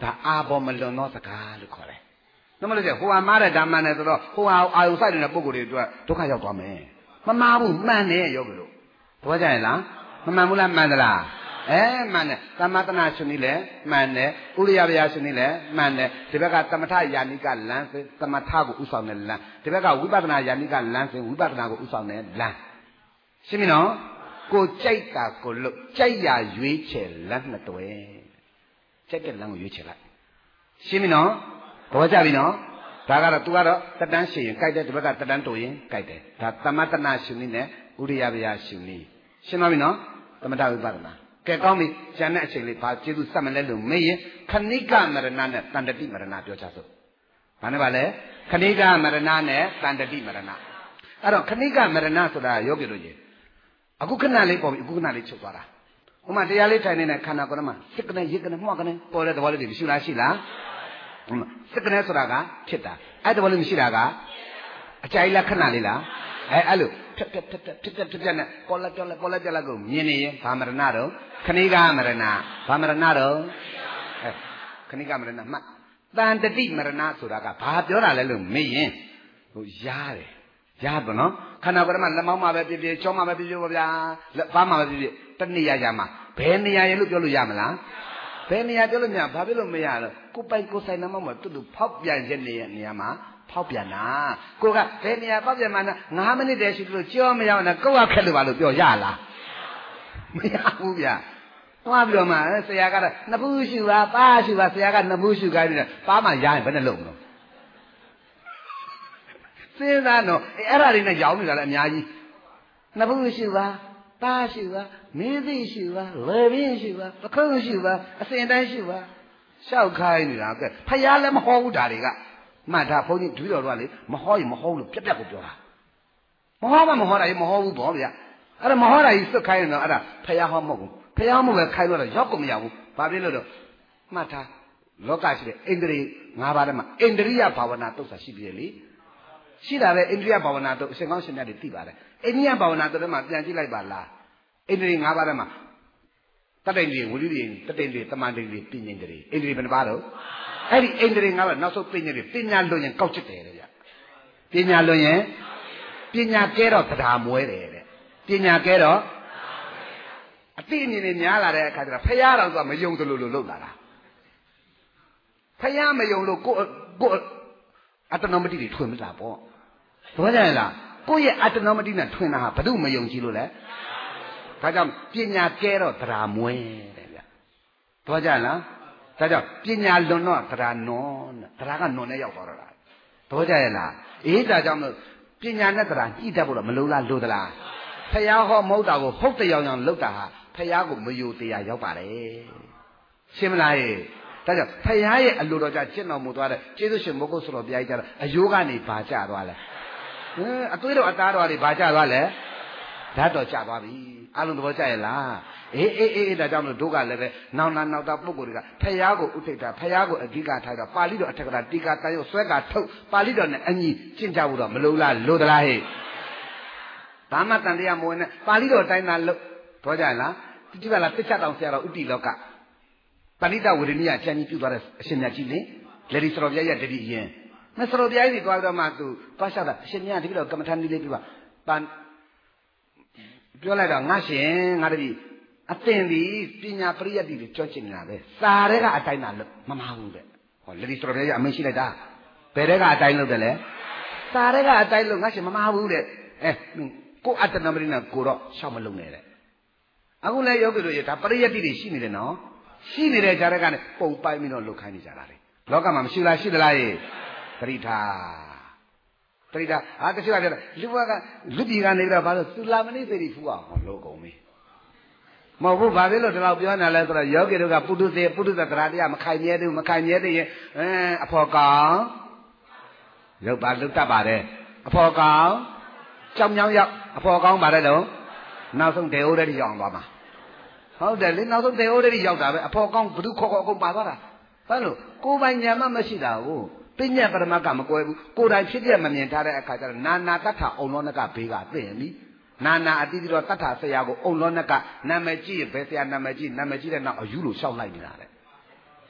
ဒါအာဘောမလွန်သောစကားလို့ခေါ်တယ်နှမလို့ကျဟိုဟာမားတဲ့ဓမ္မနဲ့ဆိုတော့ဟိုဟာအာယုဆိုင်နေတဲ့ပုဂ္ဂိုလ်တွေအတွက်ဒုက္ခရောက်သွားမယ်မမှားဘူးမှန်တယ်ယောဂီတို့သဘောကျရင်လားမမှန်ဘူးလားမှန်သလားအဲမှန်တယ်သမထနာရှင်ကြီးလည်းမှန်တယ်ဥရိယဗျာရှင်ကြီးလည်းမှန်တယ်ဒီဘက်ကသမထယာနိကလမ်းစဉ်သမထကိုဥဆောင်တဲ့လမ်းဒီဘက်ကဝိပဿနာယာနိကလမ်းစဉ်ဝိပဿနာကိုဥဆောင်တဲ့လမ်းရှင်းပြီနော်ကိုကြိုက်တာကိုလို့ကြိုက်ရရွေးချယ်လမ်းနှစ်တွဲကြိုက်တဲ့လမ်းကိုရွေးချယ်လိုက်ရှင်းပြီနော်ဘောကြပြီနော်ဒါကတော့ तू ကတော့တက်တန်းရှင်ရင်ကြိုက်တယ်ဒီဘက်ကတက်တန်းတိုးရင်ကြိုက်တယ်ဒါသမထနာရှင်ကြီးနဲ့ဥရိယဗျာရှင်ကြီးရှင်းပါပြီနော်သမထဝိပဿနာကဲကောင်းပြီကျန်တဲ့အချိန်လေးဘာကျေးဇူးဆက်မလဲလို့မေးရင်ခဏိကမရဏနဲ့တန်တတိမရဏပြောချစို့ဘာနဲ့ပါလဲခဏိကမရဏနဲ့တန်တတိမရဏအဲ့တော့ခဏိကမရဏဆိုတာယောဂီတို့ကြီးအခုခဏလေးပေါ်ပြီအခုခဏလေးချုပ်သွားတာဟိုမှာတရားလေးထိုင်နေတဲ့ခန္ဓာကိုယ်မှာစိတ်ကနေရစ်ကနေမှောက်ကနေပေါ်တဲ့သဘောလေးတွေမရှိလားရှိလားဟိုမှာစိတ်ကနေဆိုတာကဖြစ်တာအဲ့သဘောလေးမရှိတာကအကြိုက်လားခဏလေးလားအဲအဲ့လိုဖြတ်ဖြတ်ဖြတ်ဖြတ်ဖြတ်ဖြတ်နဲ့ပေါ်လာကြောက်လာပေါ်လာကြောက်လာကိုမြင်နေရင်ဘာမရဏတော့ခဏိကမရဏဘာမရဏတော့အဲခဏိကမရဏမှတ်တန်တတိမရဏဆိုတာကဘာပြောတာလဲလို့မေးရင်ဟိုရားတယ်ရားတော့နော်ခန္ဓာကိုယ်မှာလက်မောင်းမှာပဲပြပြချောမှာပဲပြပြပါဗျာလက်ဘာမှာပဲပြပြတနေရာရမှာဘယ်နေရာရလို့ပြောလို့ရမလားဘယ်နေရာပြောလို့မရဘာဖြစ်လို့မရတော့ကိုပိုက်ကိုဆိုင်နမောင်းမှာတူတူဖောက်ပြန်တဲ့နေရာနေရာမှာဖောက်ပြန်တာကိုကဘယ်နေရာဖောက်ပြန်မှန်းငါးမိနစ်တည်းရှိလို့ကြောမရအောင်နဲ့ကိုယ့်ကခက်လို့ပါလို့ပြောရလားမရဘူးဗျာသွားပြီးတော့မှဆရာကတော့နှစ်ဖူးရှူပါပါရှူပါဆရာကနှစ်ဖူးရှူခိုင်းပြီးတော့ပါမှရရင်ဘယ်နဲ့လုံးမလို့စဉ်းစားတော့အဲ့အဲ့ဒါတွေနဲ့ရောင်းနေတာလည်းအများကြီးနှစ်ဖူးရှူပါပါရှူပါမင်းသိရှူပါလေပြင်းရှူပါပခုံးရှူပါအစင်တိုင်းရှူပါရှောက်ခိုင်းနေတာကဲဖယားလည်းမဟောဘူးဒါတွေကမှတ်ထားဘုန်းကြီးဒွိတော်တို့ကလေမဟောရင်မဟောလို့ပြက်ပြက်ကိုပြောတာမဟောမှမဟောတာရင်မဟောဘူးပေါ့ဗျအဲ့ဒါမဟောတာကြီးစွတ်ခိုင်းရင်တော့အဲ့ဒါဖယားဟောမဟုတ်ဘူးဖယားမဟုတ်ပဲခိုင်းလို့တော့ရောက်ကိုမရဘူးဘာဖြစ်လို့တော့မှတ်ထားလောကရှိတဲ့ဣန္ဒြေ၅ပါးထဲမှာဣန္ဒြိယဘာဝနာတုတ်ဆာရှိပြီလေရှိတာပဲဣန္ဒြိယဘာဝနာတုတ်အရှင်ကောင်းရှင်မြတ်တွေသိပါတယ်ဣန္ဒြိယဘာဝနာတုတ်ထဲမှာပြန်ကြည့်လိုက်ပါလားဣန္ဒြေ၅ပါးထဲမှာတတ္တိတွေဝိရိယတတ္တိတွေတမန်တွေပညာတွေဣန္ဒြေဘယ်နှပါတော့အဲ့ဒီဣန္ဒြေငါးပါးနောက်ဆုံးပညာတွေပညာလွန်ရင်ကောက်ချစ်တယ်တဲ့ဗျပညာလွန်ရင်ပညာကဲတော့တရားမွဲတယ်တဲ့ပညာကဲတော့အတိအမြင်တွေများလာတဲ့အခါကျတော့ဖယားတော်ကမယုံသလိုလိုလုပ်လာတာဖယားမယုံလို့ကိုကိုအတ္တနောမတိတွေထွင်မလာပေါ့သဘောကျလားကိုယ့်ရဲ့အတ္တနောမတိနဲ့ထွင်တာဟာဘယ်သူမယုံကြည်လို့လဲဒါကြောင့်ပညာကဲတော့တရားမွဲတဲ့ဗျသဘောကျလားဒါကြောင့်ပညာလွန်တော့တရားနွန်တရားကနွန်နဲ့ရောက်သွားတော့တာသဘောကျရဲ့လားအေးဒါကြောင့်လို့ပညာနဲ့တရားညှိတတ်ဖို့တော့မလိုလားလိုသလားဖယားဟောမဟုတ်တာကိုဟုတ်တရားကြောင့်လုပ်တာဟာဖယားကိုမယိုတရားရောက်ပါတယ်ရှင်းမလားရဲ့ဒါကြောင့်ဖယားရဲ့အလိုတော်ကြကျင့်တော်မူသွားတဲ့ကျေးဇူးရှင်မိုးကုတ်ဆိုတော်ဘုရားကြီးကြတော့အယိုးကနေဘာကျသွားလဲဟင်းအသွေးတော်အသားတော်တွေဘာကျသွားလဲဓာတ်တော်ကျသွားပြီအလုံးသဘောကျရဲ့လားအေးအေးအေးဒါကြောင့်မလို့တို့ကလည်းပဲနောင်နာနောက်တာပုဂ္ဂိုလ်တွေကဖယားကိုဥထိတ်တာဖယားကိုအဓိကထားတာပါဠိတော်အထက်ကတာတိကာတန်ရုပ်ဆွဲကထုတ်ပါဠိတော်နဲ့အညီကျင့်ကြဖို့တော့မလိုလားလိုသလားဟဲ့ဘာမှတန်တရားမဝင်နဲ့ပါဠိတော်တိုင်းသာလို့ပြောကြလားတိပါလားတစ်ချက်တောင်ဆရာတော်ဥတီလောကပဏိတဝေဒနိယချမ်းကြီးပြုသွားတဲ့အရှင်မြတ်ကြီးလေလေဒီစတော်ပြရဲ့တတိအရင်မစတော်ပြကြီးသွားတော့မှသူသွားလျှောက်တာအရှင်မြတ်တတိတော်ကမ္မထာနည်းလေးပြပါပန်ပြောလိုက်တော့ငါရှင်ငါတတိအသင်ဒီပညာပရိယတ်တိတွေကြောချင်နေတာပဲစာတွေကအတိုင်းသာလို့မမဟုတ်တဲ့ဟောလေဒီစတော်ပြရဲ့အမင်းရှိလိုက်တာဘယ်တွေကအတိုင်းလို့တယ်လဲစာတွေကအတိုင်းလို့ငါရှင်မမဟုတ်တဲ့အဲကိုအတ္တနမရိနာကိုတော့ရှောက်မလုံးနဲ့တဲ့အခုလည်းယောဂီတို့ရဒါပရိယတ်တိတွေရှိနေတယ်နော်ရှိနေတဲ့ကြားတဲ့ကနေပုံပိုက်ပြီးတော့လုတ်ခိုင်းနေကြတာလေလောကမှာမရှိလားရှိသလားရေသတိထားသတိထားဟာတချို့ကပြောလူဘကလူပြည်ကနေပြီးတော့ဘာလို့သုလာမဏိသေရီဖူးအောင်ဟောလို့ကုန်ပြီမဟုတ်ဘူးဘာဖြစ်လို့ဒီလောက်ပြောနေလဲဆိုတော့ယောဂီတို့ကပုထုသေပုထုသတရားတရားမခိုင်မြဲသေးဘူးမခိုင်မြဲသေးရင်အဲအဖော်ကောင်ရုပ်ပါလုတ်တတ်ပါတယ်အဖော်ကောင်ကြောင်မြောင်ရောက်အဖော်ကောင်းပါတယ်တော့နောက်ဆုံးဒေအိုးတဲ့ရောက်သွားမှာဟုတ်တယ်လေနောက်ဆုံးဒေအိုးတဲ့ရောက်တာပဲအဖော်ကောင်းဘ누구ခေါ်ခေါ်အကုန်ပါသွားတာဘာလို့ကိုယ်ပိုင်ဉာဏ်မှမရှိတာကိုပညာပရမတ်ကမကွဲဘူးကိုယ်တိုင်ဖြစ်ပြမမြင်ထားတဲ့အခါကျတော့နာနာတ္ထအုံလောနကဘေးကသိရင်ပြီနာနာအတိတိတော့တ္ထဆရာကိုအုံလောနကနာမည်ကြည့်ဘယ်ဆရာနာမည်ကြည့်နာမည်ကြည့်တဲ့နောက်အယူလို့ရှောက်လိုက်နေတာတဲ့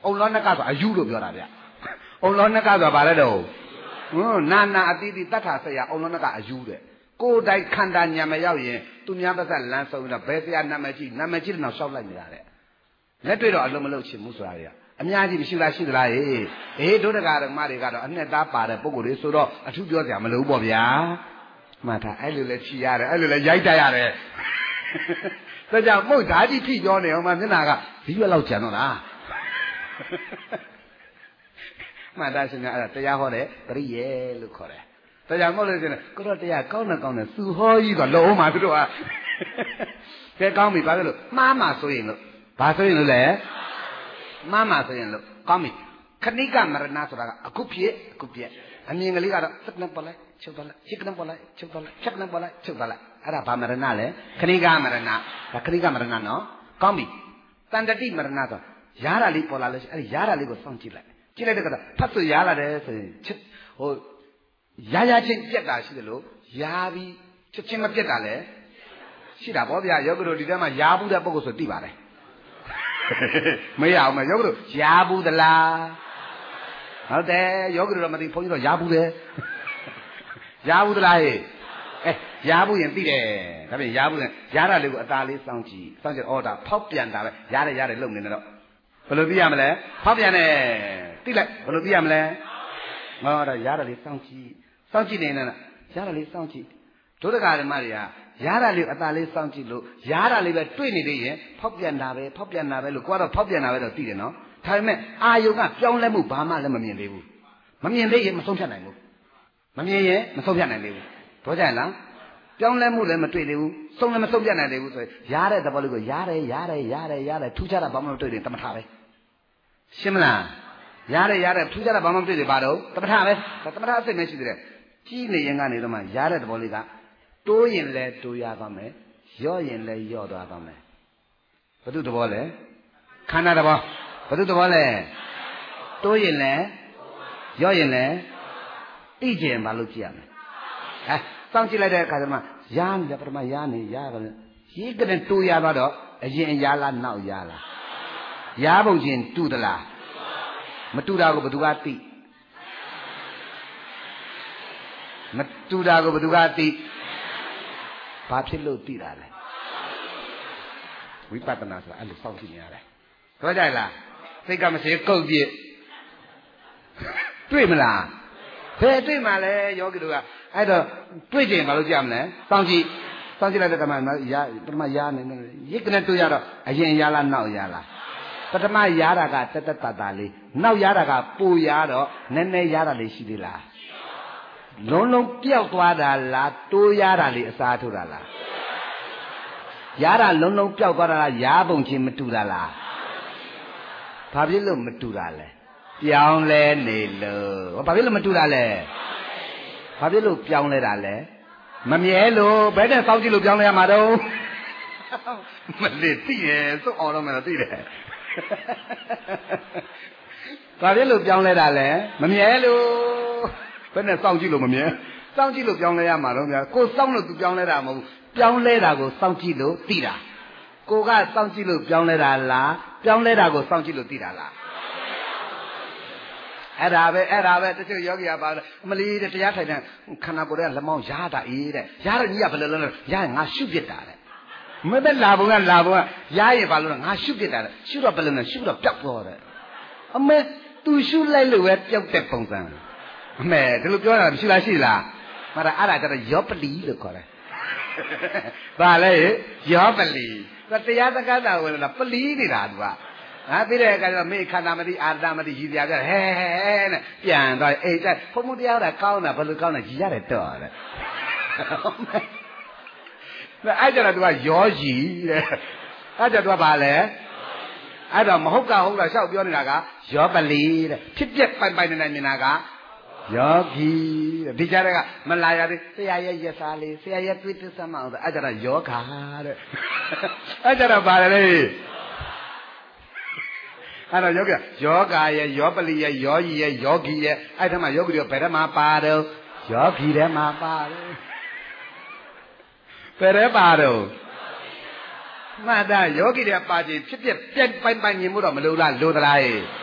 ông lo nó cả rồi ayu được rồi đấy ông lo nó cả rồi bà đấy đâu na na ati ti tất cả sẽ ông lo nó cả ayu đấy cô đại khăn đàn nhà mày giao gì tụi nhà bây giờ làm sao là bé bây giờ năm mươi chín năm mươi chín nào sau lại như thế này tôi đó luôn mà lâu chìm mua xoài đấy anh nhà gì bị siêu lai siêu lai ấy ấy đối với cái đó mà đi cái đó anh ấy đã bảo đấy bố cô đấy số đó anh chúပြောgì mà lâu bỏ bia mà thà ai lười chi ra đấy ai lười giải tay ra đấy bây giờ mỗi cái gì phi cho này mà thế nào cả ví dụ lâu chán rồi à mà ta xin là bây giờ họ đấy cái gì lúc họ đấy bây giờ mỗi lần này có đó bây giờ câu nào câu nào sư hơi còn lâu mà tôi à cái câu mình bảo cái lúc má mà số yên lúc bà số yên lúc đấy má mà số yên lúc câu mình khát ní cả mà nó số ra cúp phía cúp phía anh nhìn cái lý cái đó tất nhiên bỏ lại chụp bỏ lại chiếc nó bỏ lại chụp bỏ lại chắc nó bỏ lại chụp bỏ lại à bà mà nó lấy khát ní cả mà nó là khát ní cả mà nó nó câu mình tan ra đi mà nó thôi giá là lý bỏ lại là giá là lý của xong chỉ lại chỉ lại được cái đó phát sự giá là đấy thì hồi giá giá trên biết là gì đó giá bi chút trên mà biết là đấy chỉ là bỏ bây giờ có đi ra mà giá bù đã bao nhiêu số tỷ bạc đấy mấy ảo mà có giá bù đấy là ở đây có cái mà thì phong như giá bù đấy giá bù đấy là gì giá bù hiện tỷ đấy cái này giá bù này giá là liệu ta lấy sang chỉ sang chỉ order phop tiền ta đấy giá này giá này lồng này đó bao nhiêu tiền mà lấy phop tiền này tỷ lệ bao nhiêu tiền mà lấy ngõ đó giá là lấy sang chỉ sang chỉ này nè giá là lấy sang chỉ đối với cái mà gì à giá là liệu ta lấy sang chỉ luôn giá là liệu tuổi này đấy phop tiền nào vậy phop tiền nào vậy lúc qua đó phop tiền nào vậy đó tỷ đấy nó thay mà ai yêu cả trong lấy một bả mà lấy mà miền đấy bu mà miền đấy mà sống thế này bu mà miền đấy mà sống thế này đấy bu đối với là trong lấy một lấy mà tuổi đấy bu sống lấy mà sống thế này đấy bu rồi giá đấy ta bảo liệu giá đấy giá đấy giá đấy giá đấy thu cha là bao nhiêu tuổi đấy ta mà thà đấy xem là giá đấy giá đấy thu cha là bao nhiêu tuổi đấy bà đâu ta mà thà đấy ta mà thà sẽ mấy chuyện đấy chỉ này những cái này mà giá đấy ta bảo liệu cả tôi yên lệ tôi ya vào mấy yo yên lệ yo đó vào mấy bắt đầu bảo lệ khán giả đó bảo bắt đầu bảo lệ tôi yên lệ yo yên lệ ý kiến bảo lúc gì à à xong chỉ lại đây cái mà giá này cái mà giá này giá cái chỉ cái này tôi ya vào đó yên giá là nào giá là giá bao nhiêu tu đó là mà tu đâu có bắt đầu ti mà tu đâu có bắt đầu ti bàဖြစ်လို့သိတာလေဝိပဿနာဆိုတာအဲ့လိုစောင့်ကြည့်နေရတယ်ပြောကြလားစိတ်ကမရှိကုတ်ပြည့်တွေ့မလားဘယ်တွေ့မှလဲယောဂီတို့ကအဲ့တော့တွေ့ကြရင်ဘာလို့ကြရမလဲစောင့်ကြည့်စောင့်ကြည့်လိုက်တဲ့ကမှရပထမရနေရစ်ကနေတွေ့ရတော့အရင်ရလားနောက်ရလားပထမရတာကတက်တက်တာတာလေးနောက်ရတာကပူရတော့နည်းနည်းရတာလေးရှိသေးလားလုံးလုံးပြောက်သွားတာလားတိုးရတာလေအစားထိုးတာလားရတာလုံးလုံးပြောက်သွားတာလားရာပုံချင်းမတူတာလားဘာဖြစ်လို့မတူတာလဲပြောင်းလဲနေလို့ဘာဖြစ်လို့မတူတာလဲဘာဖြစ်လို့ပြောင်းလဲတာလဲမမြဲလို့ဘယ်နဲ့စောင့်ကြည့်လို့ပြောင်းလဲရမှာတော့မလေးသိရဲ့စုပ်အောင်တော့မယ်သိတယ်ဘာဖြစ်လို့ပြောင်းလဲတာလဲမမြဲလို့ဘယ်နဲ့စောင့်ကြည့်လို့မမြင်စောင့်ကြည့်လို့ပြောင်းလဲရမှာတော့ဗျာကိုစောင့်လို့သူပြောင်းလဲတာမဟုတ်ဘူးပြောင်းလဲတာကိုစောင့်ကြည့်လို့သိတာကိုကစောင့်ကြည့်လို့ပြောင်းလဲတာလားပြောင်းလဲတာကိုစောင့်ကြည့်လို့သိတာလားအဲ့ဒါပဲအဲ့ဒါပဲတချို့ယောဂီကပါအမလီတဲ့တရားထိုင်တဲ့ခန္ဓာကိုယ်ကလက်မောင်းရားတာအေးတဲ့ရားတော့ကြီးကဘယ်လိုလဲလဲရရင်ငါရှုပြစ်တာတဲ့မပဲလာဘုံကလာဘုံကရားရင်ဘာလို့လဲငါရှုပြစ်တာတဲ့ရှုတော့ဘယ်လိုလဲရှုတော့ပျောက်သွားတယ်အမေသူရှုလိုက်လို့ပဲပျောက်တဲ့ပုံစံအမေဒီလိုပြောတာမရှိလားရှိလားမဟုတ်အဲ့ဒါကျတော့ယောပလီလို့ခေါ်တယ်ဘာလဲယောပလီတရားစကားတာဝင်လာပလီနေတာသူကဟာပြီးတဲ့အခါကျတော့မေခန္ဓာမတိအာရမတိရည်ပြပြဟဲဟဲနဲ့ပြန်သွားအိတ်တဲ့ဘုံဘုံတရားတာကောင်းတာဘယ်လိုကောင်းလဲရည်ရတယ်တော့တဲ့အဲ့ကျတော့သူကယောကြီးတဲ့အဲ့ကျတော့သူကဘာလဲအဲ့တော့မဟုတ်ကဟုတ်တာရှောက်ပြောနေတာကယောပလီတဲ့ဖြစ်ပြက်ပိုင်ပိုင်နေနေမြင်တာကယောဂီတဲ့ဒီကြားကမလာရသေးဆရာရဲ့ရက်စားလေးဆရာရဲ့တွေ့သစ္စာမအောင်ဆိုအဲ့ကျတော့ယောဂါတဲ့အဲ့ကျတော့ဘာလဲအဲ့တော့ယောဂယောဂါရဲ့ယောပလီရဲ့ယောဂီရဲ့ယောဂီရဲ့အဲ့ထက်မှယောဂီတွေဘယ်ထဲမှာပါတော့ယောဂီထဲမှာပါတယ်ဘယ်ထဲပါတော့မှတ်တာယောဂီတွေပါခြင်းဖြစ်ဖြစ်ပြက်ပိုင်ပိုင်မြင်မှုတော့မလိုလားလိုသလား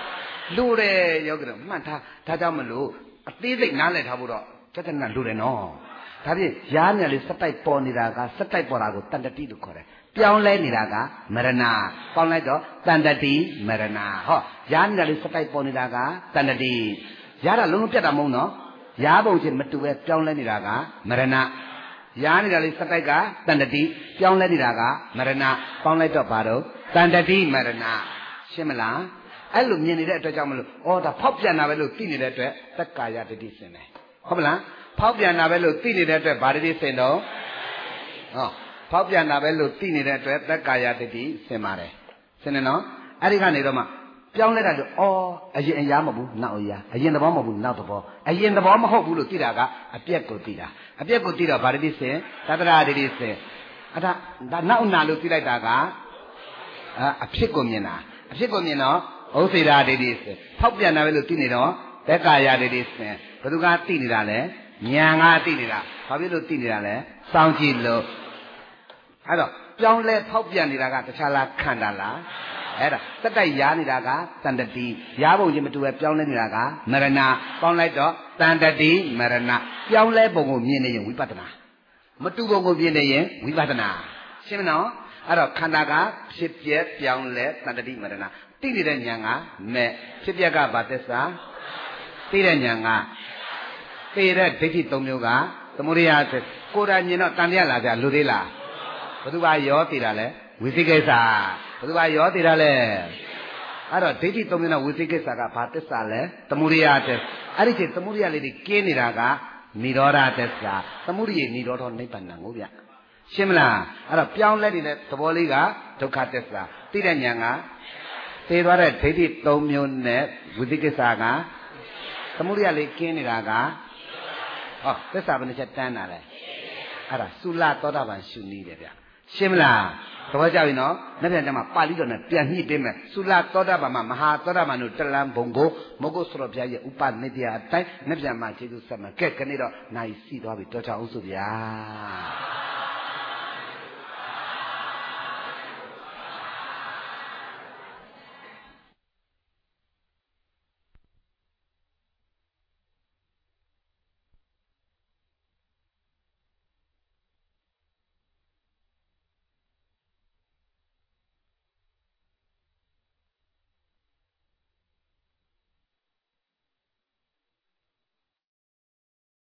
လူတယ်ယောဂီတို့မှတ်ထားဒါကြောင့်မလို့အသေးစိတ်နားလည်ထားဖို့တော့စက္ကနာလူတယ်နော်ဒါဖြင့်ရားနေလေစက်တိုက်ပေါ်နေတာကစက်တိုက်ပေါ်တာကိုတန်တတိလို့ခေါ်တယ်ပြောင်းလဲနေတာကမရဏပေါင်းလိုက်တော့တန်တတိမရဏဟောရားနေတာလေစက်တိုက်ပေါ်နေတာကတန်တတိရားတာလုံးလုံးပြတ်တာမဟုတ်နော်ရားပုံချင်းမတူပဲပြောင်းလဲနေတာကမရဏရားနေတာလေစက်တိုက်ကတန်တတိပြောင်းလဲနေတာကမရဏပေါင်းလိုက်တော့ဘာတော့တန်တတိမရဏရှင်းမလားအဲ့လိုမြင်နေတဲ့အတွက်ကြောင့်မလို့ဩဒါဖောက်ပြန်တာပဲလို့သိနေတဲ့အတွက်သက္ကာယတတိစင်တယ်ဟုတ်မလားဖောက်ပြန်တာပဲလို့သိနေတဲ့အတွက်ဘာတတိစင်တော့ဟောဖောက်ပြန်တာပဲလို့သိနေတဲ့အတွက်သက္ကာယတတိစင်ပါတယ်စင်တယ်နော်အဲ့ဒီကနေတော့မှပြောင်းလဲတာလို့ဩအရင်အရာမဟုတ်ဘူးနောက်အရာအရင်သဘောမဟုတ်ဘူးနောက်သဘောအရင်သဘောမဟုတ်ဘူးလို့သိတာကအပြက်ကိုသိတာအပြက်ကိုသိတော့ဘာတတိစင်သတ္တရာတတိစင်အဲ့ဒါဒါနောက်နာလို့သိလိုက်တာကအဖြစ်ကိုမြင်တာအဖြစ်ကိုမြင်တော့ဥစ္စေရာဒိဋ္ဌိစင်ဖောက်ပြန်တာပဲလို့သိနေတော့သက္ကာယဒိဋ္ဌိစင်ဘယ်သူကသိနေတာလဲဉာဏ်ကသိနေတာဘာဖြစ်လို့သိနေတာလဲစောင့်ကြည့်လို့အဲ့တော့ပြောင်းလဲဖောက်ပြန်နေတာကတခြားလားခန္ဓာလားအဲ့ဒါစက်တိုက်ရားနေတာကတန်တတိရားပုံချင်းမတူပဲပြောင်းလဲနေတာကမရဏပေါင်းလိုက်တော့တန်တတိမရဏပြောင်းလဲပုံကိုမြင်နေရင်ဝိပဿနာမတူပုံကိုမြင်နေရင်ဝိပဿနာရှင်းမနော်အဲ့တော့ခန္ဓာကဖြစ်ပြက်ပြောင်းလဲတန်တတိမရဏသိနေတဲ့ဉာဏ်ကမဲ့ဖြစ်ပြက်ကဘာသစ္စာသိတဲ့ဉာဏ်ကသိတဲ့ဒိဋ္ဌိသုံးမျိုးကသမုဒယသစ္စာကိုယ်တိုင်မြင်တော့တန်တရားလာကြလူသေးလားဘယ်သူကရောသိတာလဲဝိသိကိစ္စဘယ်သူကရောသိတာလဲအဲ့တော့ဒိဋ္ဌိသုံးမျိုးနဲ့ဝိသိကိစ္စကဘာသစ္စာလဲသမုဒယသစ္စာအဲ့ဒီချိန်သမုဒယလေးတွေကင်းနေတာကនិရောဓသစ္စာသမုဒယនិရောဓနိဗ္ဗာန်ကိုဗျရှင်းမလားအဲ့တော့ပြောင်းလဲနေတဲ့သဘောလေးကဒုက္ခသစ္စာသိတဲ့ဉာဏ်ကသိသွားတဲ့ဒိဋ္ဌိသုံးမျိုးနဲ့ဝိသိကိစ္စကသမုဒယလေးကင်းနေတာကဟောသစ္စာဘယ်နှချက်တန်းတာလဲအဲ့ဒါသုလသောတာပန်ရှုနည်းတယ်ဗျရှင်းမလားသဘောကျပြီနော်နောက်ပြန်ကျမှပါဠိတော်နဲ့ပြန်ညှိပေးမယ်သုလသောတာပန်မှာမဟာသောတာပန်တို့တလံဘုံကိုမဂ္ဂုစရောဘုရားရဲ့ဥပနိတရားအတိုင်းနောက်ပြန်မှခြေသူဆက်မှာကဲကနေ့တော့နိုင်စီသွားပြီတော်ချအောင်ဆိုဗျာ